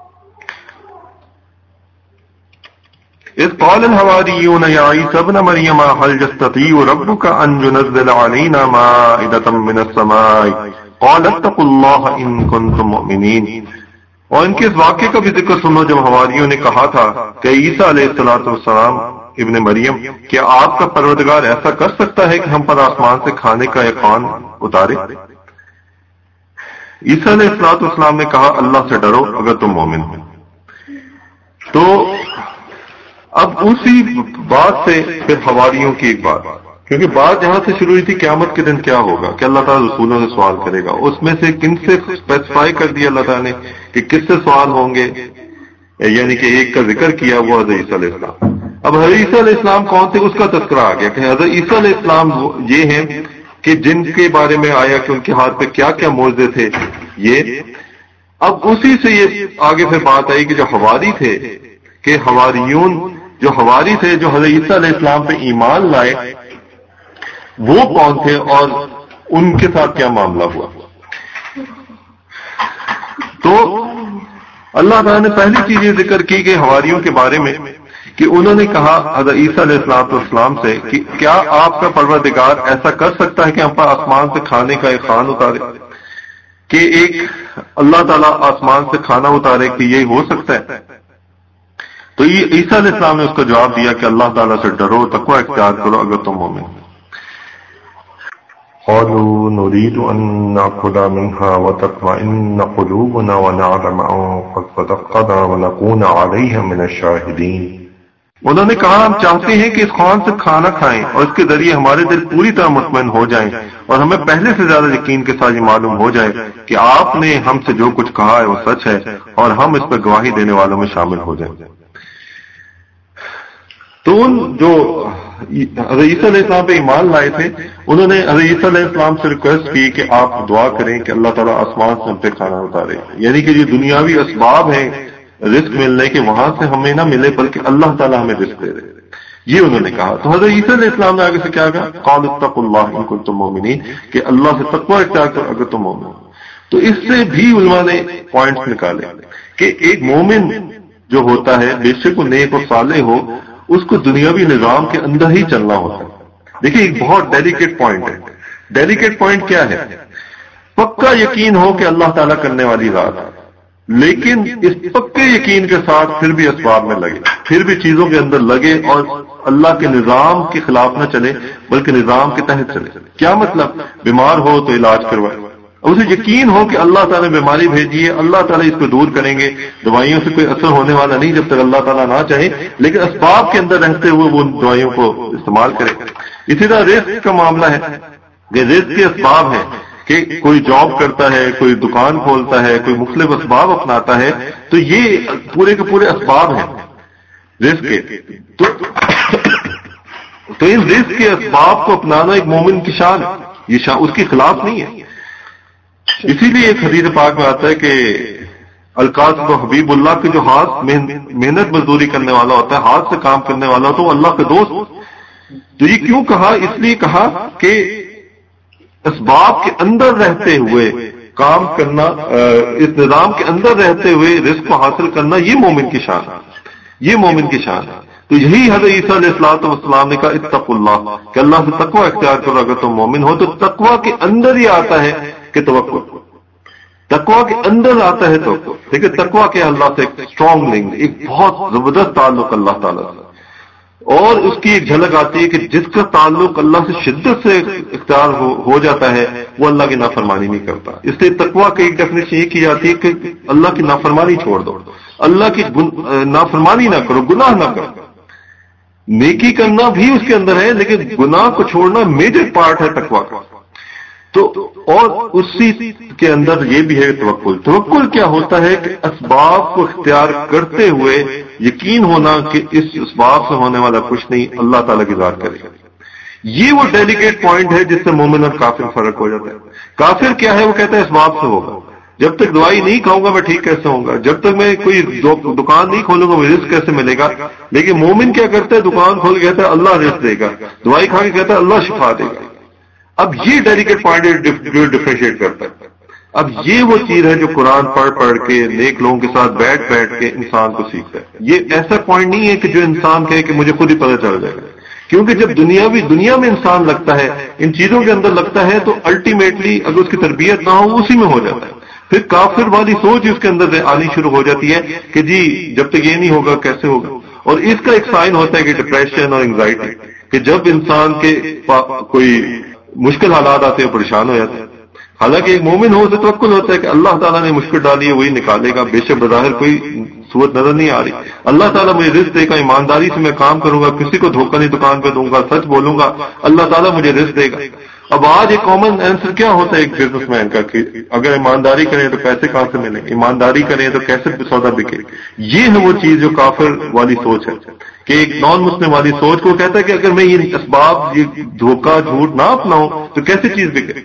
[SPEAKER 1] اذ قال الحواریون یا عیسی ابن مریم هل یستطیع ربک ان ينزل علینا مائدۃ من السماء قال اتقوا اللہ ان کنتم مؤمنین۔ اور ان کے اس واقعے کا بھی ذکر سنو جب حواریوں نے کہا تھا کہ عیسیٰ علیہ الصلوۃ والسلام ابن مریم، کیا آپ کا پروردگار ایسا کر سکتا ہے کہ ہم پر آسمان سے کھانے کا ایک خوان اتارے؟ عیسیٰ علیہ الصلوۃ والسلام نے کہا اللہ سے ڈرو اگر تم مومن ہو۔ تو اب اسی بات سے پھر حواریوں کی ایک بات، کیونکہ بات جہاں سے شروع ہوئی تھی قیامت کے دن کیا ہوگا کہ اللہ تعالیٰ رسولوں سے سوال کرے گا، اس میں سے کن سے اسپیسیفائی کر دیا اللہ تعالیٰ نے کہ کس سے سوال ہوں گے، یعنی کہ ایک کا ذکر کیا وہ حضرت عیسیٰ علیہ السلام۔ اب حضرت عیسیٰ علیہ السلام کون تھے اس کا تذکرہ آ گیا کہ حضرت عیسیٰ علیہ السلام یہ ہیں کہ جن کے بارے میں آیا کہ ان کے ہاتھ پہ کیا کیا معجزے تھے یہ۔ اب اسی سے یہ آگے پھر بات آئی کہ جو حواری تھے، کہ حواریون جو حواری تھے جو حضرت عیسیٰ علیہ السلام پہ ایمان لائے وہ کون تھے اور ان کے ساتھ کیا معاملہ ہوا۔ تو اللہ تعالیٰ نے پہلی چیز یہ ذکر کی کہ حواریوں کے بارے میں کہ انہوں نے کہا حضرت عیسیٰ علیہ السلام سے کہ کیا آپ کا پروردگار ایسا کر سکتا ہے کہ ہم پر آسمان سے کھانے کا ایک خوان اتارے، کہ ایک اللہ تعالیٰ آسمان سے کھانا اتارے، کہ یہ ہو سکتا ہے؟ تو یہ عیسیٰ علیہ السلام نے اس کا جواب دیا کہ اللہ تعالیٰ سے ڈرو، تقوی اختیار کرو اگر تم مومن ہو۔ قالوا نريد أن نأكل منها وتطمئن قلوبنا ونعلم أن قد صدقنا ونكون عليها من الشاهدين۔ انہوں نے کہا ہم چاہتے ہیں کہ اس خوان سے کھانا کھائیں اور اس کے ذریعے ہمارے دل پوری طرح مطمئن ہو جائیں اور ہمیں پہلے سے زیادہ یقین کے ساتھ یہ معلوم ہو جائے کہ آپ نے ہم سے جو کچھ کہا ہے وہ سچ ہے اور ہم اس پر گواہی دینے والوں میں شامل ہو جائیں۔ تو ان جو حضرت عیسیٰ علیہ السلام پہ ایمان لائے تھے انہوں نے حضرت عیسیٰ علیہ السلام سے ریکویسٹ کی کہ آپ دعا کریں کہ اللہ تعالیٰ آسمان سے ہم پہ کھانا اتارے، یعنی کہ یہ دنیاوی اسباب ہیں رزق ملنے کے وہاں سے ہمیں نہ ملے بلکہ اللہ تعالیٰ ہمیں رزق دے دے، یہ انہوں نے کہا۔ تو حضرت عیسیٰ علیہ السلام نے آگے سے کیا کہا، قالوا اتقوا اللہ ان کنتم مؤمنین، کہ اللہ سے تقوی اختیار کرو اگر تم مومن ہو۔ تو اس سے بھی علماء نے پوائنٹس نکالے کہ ایک مومن جو ہوتا ہے بے شک وہ نیک اور صالح ہو، اس کو دنیاوی نظام کے اندر ہی چلنا ہوتا ہے۔ دیکھیں ایک بہت ڈیلیکیٹ پوائنٹ ہے۔ ڈیلیکیٹ پوائنٹ کیا ہے؟ پکا یقین ہو کہ اللہ تعالیٰ کرنے والی ذات ہے، لیکن اس پکے یقین کے ساتھ پھر بھی اسباب میں لگے، پھر بھی چیزوں کے اندر لگے اور اللہ کے نظام کے خلاف نہ چلے بلکہ نظام کے تحت چلے۔ کیا مطلب؟ بیمار ہو تو علاج کروائے، اسے یقین ہو کہ اللہ تعالیٰ نے بیماری بھیجی ہے، اللہ تعالیٰ اس کو دور کریں گے، دوائیوں سے کوئی اثر ہونے والا نہیں جب تک اللہ تعالیٰ نہ چاہے، لیکن اسباب کے اندر رہتے ہوئے وہ ان دوائیوں کو استعمال کرے۔ اسی طرح رزق کا معاملہ ہے کہ رزق کے اسباب ہیں کہ کوئی جاب کرتا ہے، کوئی دکان کھولتا ہے، کوئی مختلف اسباب اپناتا ہے، تو یہ پورے کے پورے اسباب ہیں رزق کے۔ تو تو ان رزق کے اسباب کو اپنانا ایک مومن کی شان ہے، یہ شان اس کے خلاف نہیں ہے۔ اسی لیے ایک حدیث پاک میں آتا ہے کہ القاسم حبیب اللہ کے جو ہاتھ محنت مزدوری کرنے والا ہوتا ہے، ہاتھ سے کام کرنے والا ہوتا ہے، وہ اللہ کے دوست۔ تو یہ کیوں کہا؟ اس لیے کہا کہ اسباب کے اندر رہتے ہوئے کام کرنا، اس نظام کے اندر رہتے ہوئے رزق کو حاصل کرنا، یہ مومن کی شان ہے، یہ مومن کی شان ہے۔ تو یہی حضرت عیسیٰ علیہ السلام نے کہا اتقوا اللہ، کہ اللہ سے تقوی اختیار کرو اگر تم مومن ہو۔ تو تقوی کے اندر ہی آتا ہے کہ توکل، تقوی کے اندر آتا ہے توکل۔ دیکھیں تقوی کے اللہ سے ایک اسٹرانگ لنک، ایک بہت زبردست تعلق اللہ تعالیٰ سے، اور اس کی ایک جھلک آتی ہے کہ جس کا تعلق اللہ سے شدت سے اختیار ہو, ہو جاتا ہے وہ اللہ کی نافرمانی نہیں کرتا۔ اس لیے تقوی کی ایک ڈیفینیشن یہ کی جاتی ہے کہ اللہ کی نافرمانی چھوڑ دو، اللہ کی نافرمانی نہ کرو، گناہ نہ کرو۔ نیکی کرنا بھی اس کے اندر ہے لیکن گناہ کو چھوڑنا میجر پارٹ ہے تقوی کا۔ تو اور اسی کے اندر یہ بھی ہے توکل۔ توکل کیا ہوتا ہے کہ اسباب کو اختیار کرتے ہوئے یقین ہونا کہ اس اسباب سے ہونے والا کچھ نہیں، اللہ تعالیٰ کی ذات کرے گا۔ یہ وہ ڈیلیکیٹ پوائنٹ ہے جس سے مومن اور کافر فرق ہو جاتا ہے۔ کافر کیا ہے؟ وہ کہتا ہے اسباب سے ہوگا، جب تک دوائی نہیں کھاؤں گا میں ٹھیک کیسے ہوں گا؟ جب تک میں کوئی دکان نہیں کھولوں گا مجھے رزق کیسے ملے گا؟ لیکن مومن کیا کرتا ہے؟ دکان کھول کے کہتا ہے اللہ رزق دے گا، دوائی کھا کے کہتا ہے اللہ شفا دے گا۔ اب یہ ڈیلیکیٹ پوائنٹ جو ڈفرینشیٹ کرتا ہے۔ اب یہ وہ چیز ہے جو قرآن پڑھ پڑھ کے نیک لوگوں کے ساتھ بیٹھ بیٹھ کے انسان کو سیکھتا ہے۔ یہ ایسا پوائنٹ نہیں ہے کہ جو انسان کہے کہ مجھے خود ہی پتہ چل جائے گا، کیونکہ جب دنیاوی دنیا میں انسان لگتا ہے، ان چیزوں کے اندر لگتا ہے، تو الٹیمیٹلی اگر اس کی تربیت نہ ہو اسی میں ہو جاتا ہے۔ پھر کافر والی سوچ اس کے اندر آنی شروع ہو جاتی ہے کہ جی جب تک یہ نہیں ہوگا کیسے ہوگا۔ اور اس کا ایک سائن ہوتا ہے کہ ڈپریشن اور انگزائٹی، کہ جب انسان کے کوئی مشکل حالات آتے ہیں پریشان ہو جاتے ہیں۔ حالانکہ ایک مومن ہو اسے توکل ہوتا ہے کہ اللہ تعالیٰ نے مشکل ڈالی ہے وہی نکالے گا، بے شک بظاہر کوئی صورت نظر نہیں آ رہی، اللہ تعالیٰ مجھے رزق دے گا، ایمانداری سے میں کام کروں گا، کسی کو دھوکہ نہیں دکان پہ دوں گا، سچ بولوں گا، اللہ تعالیٰ مجھے رزق دے گا۔ اب آج ایک کامن آنسر کیا ہوتا ہے ایک بزنس مین کا کہ اگر ایمانداری کریں تو پیسے کہاں سے ملیں، ایمانداری کریں تو کیسے سودا بکے؟ یہ ہے وہ چیز جو کافر والی سوچ ہے کہ ایک نان مسلم والی سوچ کو کہتا ہے کہ اگر میں یہ اسباب، یہ دھوکہ جھوٹ نہ اپناؤں تو کیسے چیز بکے؟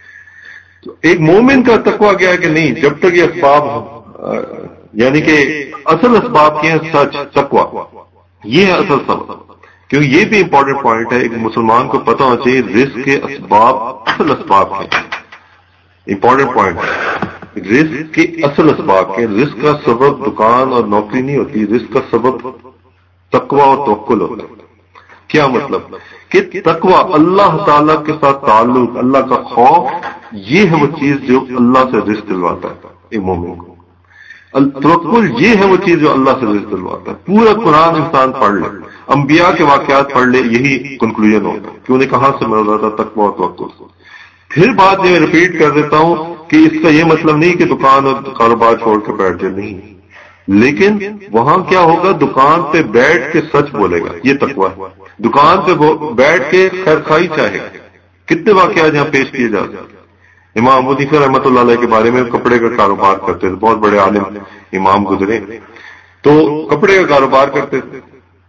[SPEAKER 1] تو ایک مومن کا تقویٰ کیا ہے کہ نہیں، جب تک یہ اسباب یعنی کہ اصل اسباب کے ہیں سچ، تقویٰ، یہ ہے اصل سبب۔ کیونکہ یہ بھی امپورٹنٹ پوائنٹ ہے، ایک مسلمان کو پتہ ہونا چاہیے رزق کے اسباب اصل اسباب کے، امپورٹنٹ پوائنٹ ہے، رزق کے اصل اسباب کے۔ رزق کا سبب دکان اور نوکری نہیں ہوتی، رزق کا سبب تقویٰ اور توکل ہوتا ہے۔ کیا مطلب؟ کہ تقویٰ، اللہ تعالیٰ کے ساتھ تعلق، اللہ کا خوف، یہ ہے وہ چیز جو اللہ سے رزق دلواتا ہے ایک مومن کو۔ توکل یہ ہے وہ چیز جو اللہ سے رزق دلواتا ہے۔ پورا قرآن انسان پڑھ لے، انبیاء کے واقعات پڑھ لے، یہی کنکلوژن ہوتا ہے کہ انہیں کہاں سے مل رہا تھا تقویٰ اور توکل۔ پھر بات یہ ریپیٹ کر دیتا ہوں کہ اس کا یہ مطلب نہیں کہ دکان اور کاروبار چھوڑ کے بیٹھ جائے، نہیں، لیکن وہاں کیا ہوگا؟ دکان پہ بیٹھ کے سچ بولے گا، یہ تقویٰ ہے۔ دکان پہ بیٹھ کے خیر خائی چاہے گا۔ کتنے واقعات یہاں پیش کیے جاتے ہیں۔ امام ابو حنیفہ رحمۃ اللہ علیہ کے بارے میں، کپڑے کا کاروبار کرتے تھے، بہت بڑے عالم امام گزرے، تو کپڑے کا کاروبار کرتے تھے۔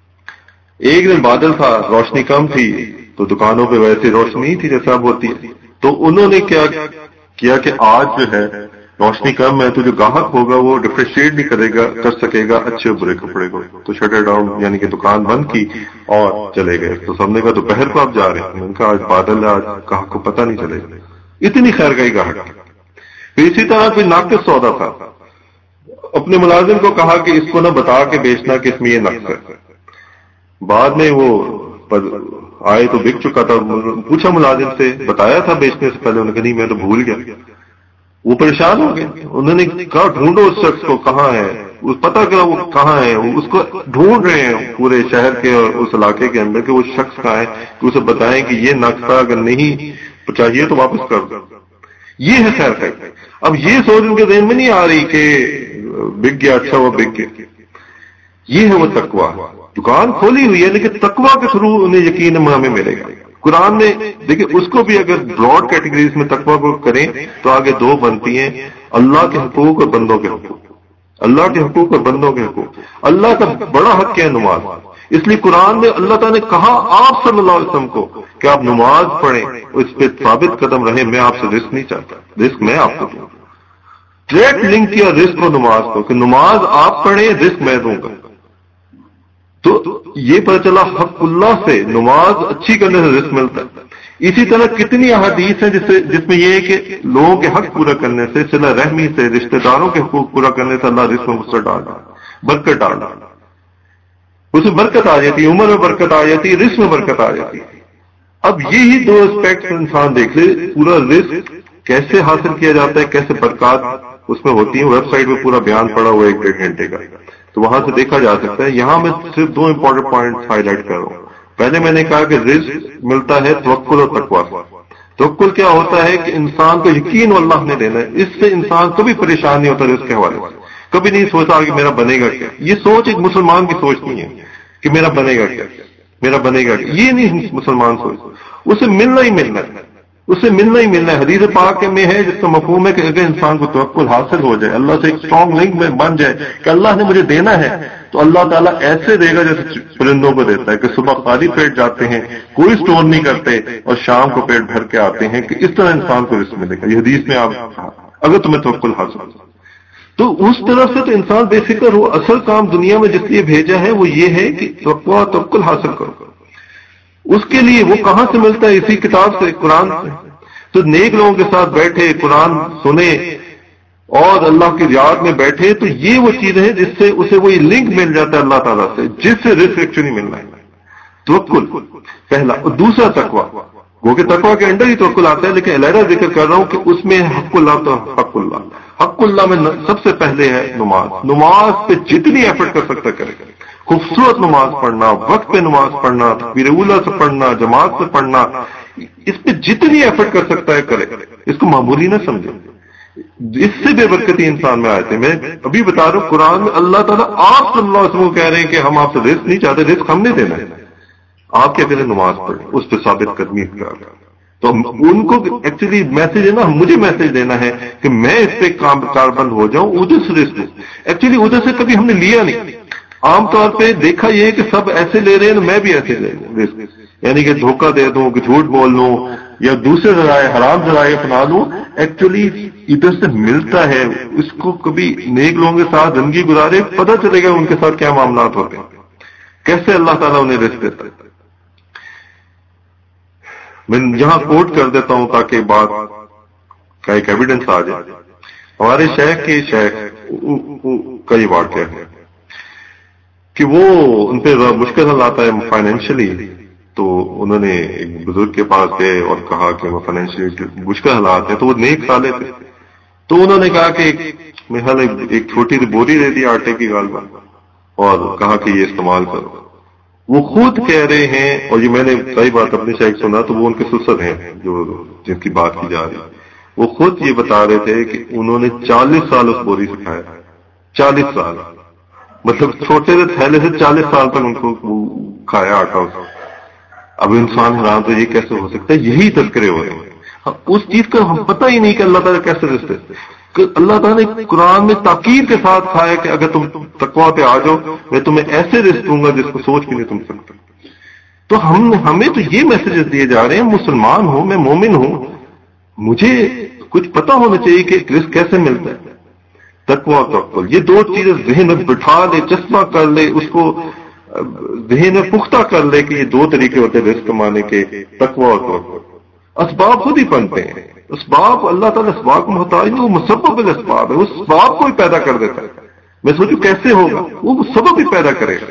[SPEAKER 1] ایک دن بادل تھا، روشنی کم تھی، تو دکانوں پہ ویسے روشنی نہیں تھی جیسا اب ہوتی ہے، تو انہوں نے کیا کیا کہ آج جو ہے روشنی کم ہے تو جو گاہک ہوگا وہ ڈفرینشیٹ نہیں کرے گا کر سکے گا اچھے برے کپڑے کو، تو شٹر ڈاؤن یعنی کہ دکان بند کی اور چلے گئے۔ تو سب نے کہا دوپہر کو آپ جا رہے ہیں؟ میں نے کہا آج بادل ہے، آج گاہک کو پتہ نہیں چلے گا، اتنی خیر گئی گاہک۔ پھر اسی طرح کوئی ناقص سودا تھا، اپنے ملازم کو کہا کہ اس کو نہ بتا کے بیچنا کہ اس میں یہ نقص ہے۔ بعد میں وہ آئے تو بک چکا تھا، پوچھا ملازم سے، بتایا تھا بیچنے سے پہلے؟ انہوں نے کہا نہیں میں تو بھول گیا۔ وہ پریشان ہو گئے، انہوں نے کہا ڈھونڈو اس شخص کو، کہاں ہے؟ اس پتہ کرا وہ کہاں ہے، اس کو ڈھونڈ رہے ہیں پورے شہر کے اور اس علاقے کے اندر کہ وہ شخص کہاں ہے، کہ اسے بتائیں کہ یہ نقصہ اگر نہیں چاہیے تو واپس کر دو۔ یہ ہے خیر خیر۔ اب یہ سوچ ان کے ذہن میں نہیں آ رہی کہ بک گیا، اچھا وہ بک گیا۔ یہ ہے وہ تقویٰ، دکان کھولی ہوئی ہے لیکن تقویٰ کے تھرو انہیں یقین ہمیں ملے گا۔ قرآن میں دیکھیں اس کو بھی اگر براڈ کیٹیگریز میں تقویٰ کو کریں تو آگے دو بنتی ہیں، اللہ کے حقوق اور بندوں کے حقوق۔ اللہ کے حقوق اور بندوں کے حقوق۔ اللہ کا بڑا حق کیا ہے؟ نماز۔ اس لیے قرآن میں اللہ تعالیٰ نے کہا آپ صلی اللہ علیہ وسلم کو کہ آپ نماز پڑھیں، اس پہ ثابت قدم رہیں، میں آپ سے رزق نہیں چاہتا، رزق میں آپ کو دوں گا۔ ڈائریکٹ لنک کیا رزق اور نماز کو کہ نماز آپ پڑھیں، رزق میں دوں گا۔ تو یہ پتہ چلا حق اللہ سے نماز اچھی کرنے سے رزق ملتا ہے۔ اسی طرح کتنی احادیث ہیں جس سے جس میں یہ ہے کہ لوگوں کے حق پورا کرنے سے، صلہ رحمی سے، رشتہ داروں کے حقوق پورا کرنے سے اللہ رزق میں مستر ڈالنا، برکت ڈالنا، اس میں برکت آ جاتی ہے، عمر میں برکت آ جاتی ہے، رزق میں برکت آ جاتی ہے۔ اب یہی دو اسپیکٹس انسان دیکھ لے، پورا رزق کیسے حاصل کیا جاتا ہے، کیسے برکات اس میں ہوتی ہیں۔ ویب سائٹ میں پورا بیان پڑا ہوا ایک ڈیڑھ گھنٹے کا، تو وہاں سے دیکھا جا سکتا ہے۔ یہاں میں صرف دو امپورٹنٹ پوائنٹس ہائی لائٹ کر رہا ہوں۔ پہلے میں نے کہا کہ رزق ملتا ہے توکل اور تقویٰ سے۔ توکل کیا ہوتا ہے کہ انسان کو یقین اللہ نے دینا ہے، اس سے انسان کبھی پریشان نہیں ہوتا رزق کے حوالے سے، کبھی نہیں سوچتا کہ میرا بنے گا کیا۔ یہ سوچ ایک مسلمان کی سوچ نہیں ہے کہ میرا بنے گا کیا، میرا بنے گا کیا، یہ نہیں مسلمان سوچ۔ اسے ملنا ہی ملنا ہے، اسے ملنا ہی ملنا ہے۔ حدیث پاک میں ہے جس کا مفہوم ہے کہ اگر انسان کو توکل حاصل ہو جائے، اللہ سے ایک اسٹرانگ لنک میں بن جائے کہ اللہ نے مجھے دینا ہے، تو اللہ تعالیٰ ایسے دے گا جیسے پرندوں کو دیتا ہے کہ صبح خالی پیٹ جاتے ہیں، کوئی اسٹور نہیں کرتے، اور شام کو پیٹ بھر کے آتے ہیں، کہ اس طرح انسان کو رزق ملے گا۔ یہ حدیث میں آپ اگر تمہیں توکل حاصل ہو. تو اس طرف سے تو انسان بے فکر ہو. اصل کام دنیا میں جس لیے بھیجا ہے وہ یہ ہے کہ تقویٰ توکل حاصل کرو. اس کے لیے وہ کہاں سے ملتا ہے؟ اسی کتاب سے، قرآن سے. تو نیک لوگوں کے ساتھ بیٹھے، قرآن سنے اور اللہ کی یاد میں بیٹھے، تو یہ وہ چیزیں ہیں جس سے اسے وہی لنک مل جاتا ہے اللہ تعالیٰ سے جس سے رزق ایکچولی ملنا ہے. توکل پہلا. اور دوسرا تقویٰ، وہ کہ تقویٰ کے انڈر ہی توکل آتا ہے، لیکن علیحدہ ذکر کر رہا ہوں کہ اس میں حق اللہ تو حق اللہ حق اللہ میں سب سے پہلے ہے نماز. نماز پہ جتنی ایفرٹ کر سکتا کرے، خوبصورت نماز پڑھنا، وقت پہ نماز پڑھنا، تکبیر اولیٰ سے پڑھنا، جماعت سے پڑھنا، اس پہ جتنی ایفرٹ کر سکتا ہے کرے. اس کو معمولی نہ سمجھے. اس سے بے برکتی انسان میں آئے تھے. میں ابھی بتا رہا ہوں قرآن میں اللہ تعالیٰ آپ صلی اللہ علیہ وسلم کو کہہ رہے ہیں کہ ہم آپ سے رزق نہیں چاہتے، رزق ہم نے دینا ہے. آپ کیا کریں؟ نماز پڑھیں، اس پہ ثابت قدمی اختیار کریں. تو ان کو ایکچولی میسج ہے نا، مجھے میسج دینا ہے کہ میں اس پہ کاربند ہو جاؤں، ادھر سے رزق. ایکچولی ادھر سے کبھی ہم نے لیا نہیں. عام طور پہ دیکھا یہ کہ سب ایسے لے رہے ہیں، میں بھی ایسے لے رہا ہوں. یعنی کہ دھوکہ دے دوں، کہ جھوٹ بول لوں، یا دوسرے ذرائع حرام ذرائع اپنا لوں. ایکچولی ادھر سے ملتا ہے. اس کو کبھی نیک لوگوں کے ساتھ زندگی گزارے، پتہ چلے گا ان کے ساتھ کیا معاملات ہوتے ہیں، کیسے اللہ تعالیٰ انہیں رزق دیتا ہے. میں یہاں کوٹ کر دیتا ہوں تاکہ بات کا ایک ایویڈنس آ جائے. ہمارے شیخ کے شیخ کئی واقعہ ہے کہ وہ ان پہ مشکل حل آتا ہے فائنینشلی. تو انہوں نے ایک بزرگ کے پاس گئے اور کہا کہ وہ فائنینشلی مشکل حالات ہیں. تو وہ نیک سالے تھے. تو انہوں نے کہا کہ میرا ایک چھوٹی سی بوری دے دی آٹے کی غالباً، اور کہا کہ یہ استعمال کرو. وہ خود کہہ رہے ہیں، اور یہ میں نے کئی بات اپنے شیخ سنا، تو وہ ان کے سسر ہیں جو جن کی بات کی جا رہی. وہ خود یہ بتا رہے تھے کہ انہوں نے چالیس سال اس بوری سے کھایا. چالیس سال مطلب چھوٹے سے تھیلے سے چالیس سال تک ان کو کھایا آٹا. اب انسان حیران تو یہ کیسے ہو سکتا ہے؟ یہی تذکرے ہو رہے ہیں. اس چیز کا ہم پتہ ہی نہیں کہ اللہ تعالیٰ کیسے رزق دیتے. اللہ تعالیٰ نے قرآن میں تاکید کے ساتھ کہا ہے کہ اگر تم تقویٰ پہ آ جاؤ میں تمہیں ایسے رزق دوں گا جس کو سوچ بھی نہیں تم سکتے. تو ہم ہمیں تو یہ میسجز دیے جا رہے ہیں، مسلمان ہوں، میں مومن ہوں، مجھے کچھ پتہ ہونا چاہیے کہ رزق کیسے ملتا ہے. تقویٰ اور توکل، یہ دو چیزیں ذہن میں بٹھا لے، چشمہ کر لے، اس کو ذہن میں پختہ کر لے کہ یہ دو طریقے ہوتے ہیں رزق کمانے کے، تقویٰ اور توکل. اسباب خود ہی بنتے ہیں. اسباب اللہ تعالیٰ اسباب کو محتاج نہیں، وہ مسبب الاسباب ہے. وہ اسباب کو ہی پیدا کر دیتا ہے. میں سوچوں کیسے ہوگا، وہ سبب ہی پیدا کرے گا.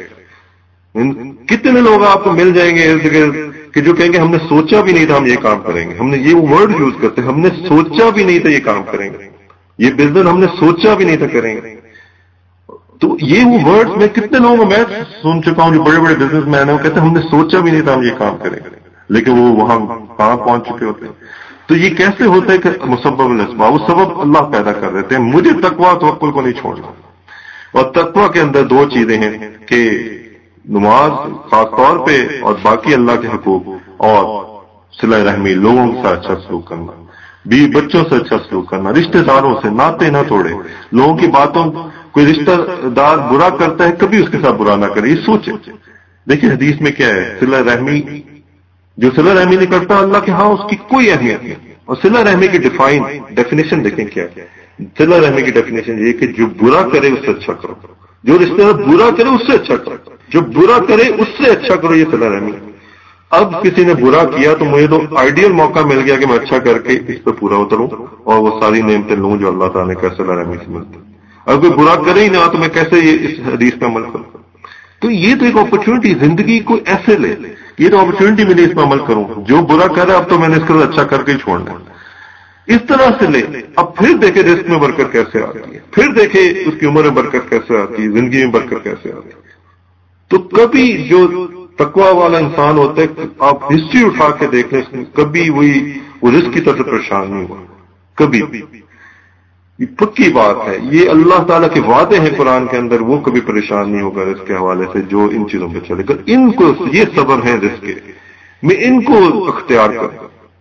[SPEAKER 1] کتنے لوگ آپ کو مل جائیں گے کہ جو کہیں گے ہم نے سوچا بھی نہیں تھا ہم یہ کام کریں گے. ہم نے یہ ورڈ یوز کرتے ہیں، ہم نے سوچا بھی نہیں تھا یہ کام کریں گے، یہ بزنس ہم نے سوچا بھی نہیں تھا کریں گے. تو یہ وہ ورڈ میں کتنے لوگوں کو میں سن چکا ہوں جو بڑے بڑے بزنس مین ہیں، وہ کہتے ہیں ہم نے سوچا بھی نہیں تھا ہم یہ کام کریں گے، لیکن وہ وہاں کہاں پہنچ چکے ہوتے ہیں. تو یہ کیسے ہوتا ہے کہ مسبب الاسباب، وہ سبب اللہ پیدا کر دیتے ہیں. مجھے تقویٰ توکل کو نہیں چھوڑنا. اور تقویٰ کے اندر دو چیزیں ہیں کہ نماز خاص طور پہ، اور باقی اللہ کے حقوق، اور صلہ رحمی، لوگوں کے ساتھ اچھا سلوک کرنا، بیوی بچوں سے اچھا سلوک کرنا، رشتہ داروں سے ناطے نہ توڑے. لوگوں کی باتوں، کوئی رشتہ دار برا کرتا ہے کبھی اس کے ساتھ برا نہ کرے، یہ سوچے. دیکھیں حدیث میں کیا ہے، صلہ رحمی، جو صلہ رحمی نہیں کرتا اللہ کے ہاں اس کی کوئی اہمیت نہیں. اور صلہ رحمی کی ڈیفائن ڈیفینیشن دیکھیں کیا ہے. صلہ رحمی کی ڈیفینیشن یہ کہ جو برا کرے اس سے اچھا کرو، جو رشتہ دار برا کرے اس سے اچھا کرو، جو برا کرے اس سے اچھا کرو، یہ صلہ رحمی. اب کسی نے برا کیا تو مجھے تو آئیڈیل موقع مل گیا کہ میں اچھا کر کے اس پہ پورا اتروں اور وہ ساری نعمتیں لوں جو اللہ تعالیٰ نے کہا صلہ رحمی سے ملتی. اگر کوئی برا کرے ہی نہ تو میں کیسے یہ اس حدیث پہ عمل کروں؟ تو یہ تو ایک اپرچونٹی، زندگی کو ایسے لے، یہ تو اپرچونٹی ملی اس پہ عمل کروں. جو برا کرے اب تو میں نے اس کو اچھا کر کے ہی چھوڑنا ہے. اس طرح سے لے. اب پھر دیکھے رزق میں برکت کیسے آتی ہے، پھر دیکھے اس کی عمر میں برکت کیسے آتی ہے، زندگی میں برکت کیسے آتی ہے. تو کبھی جو تقویٰ والا انسان ہوتا ہے، آپ ہسٹری اٹھا کے دیکھ لیں، کبھی وہی وہ رزق کی طرف پریشان نہیں ہوا کبھی. یہ پکی بات ہے، یہ اللہ تعالیٰ کے وعدے ہیں قرآن کے اندر، وہ کبھی پریشان نہیں ہوگا رزق کے حوالے سے جو ان چیزوں پہ چلے گا. ان کو یہ صبر ہے رزق کے، میں ان کو اختیار کروں.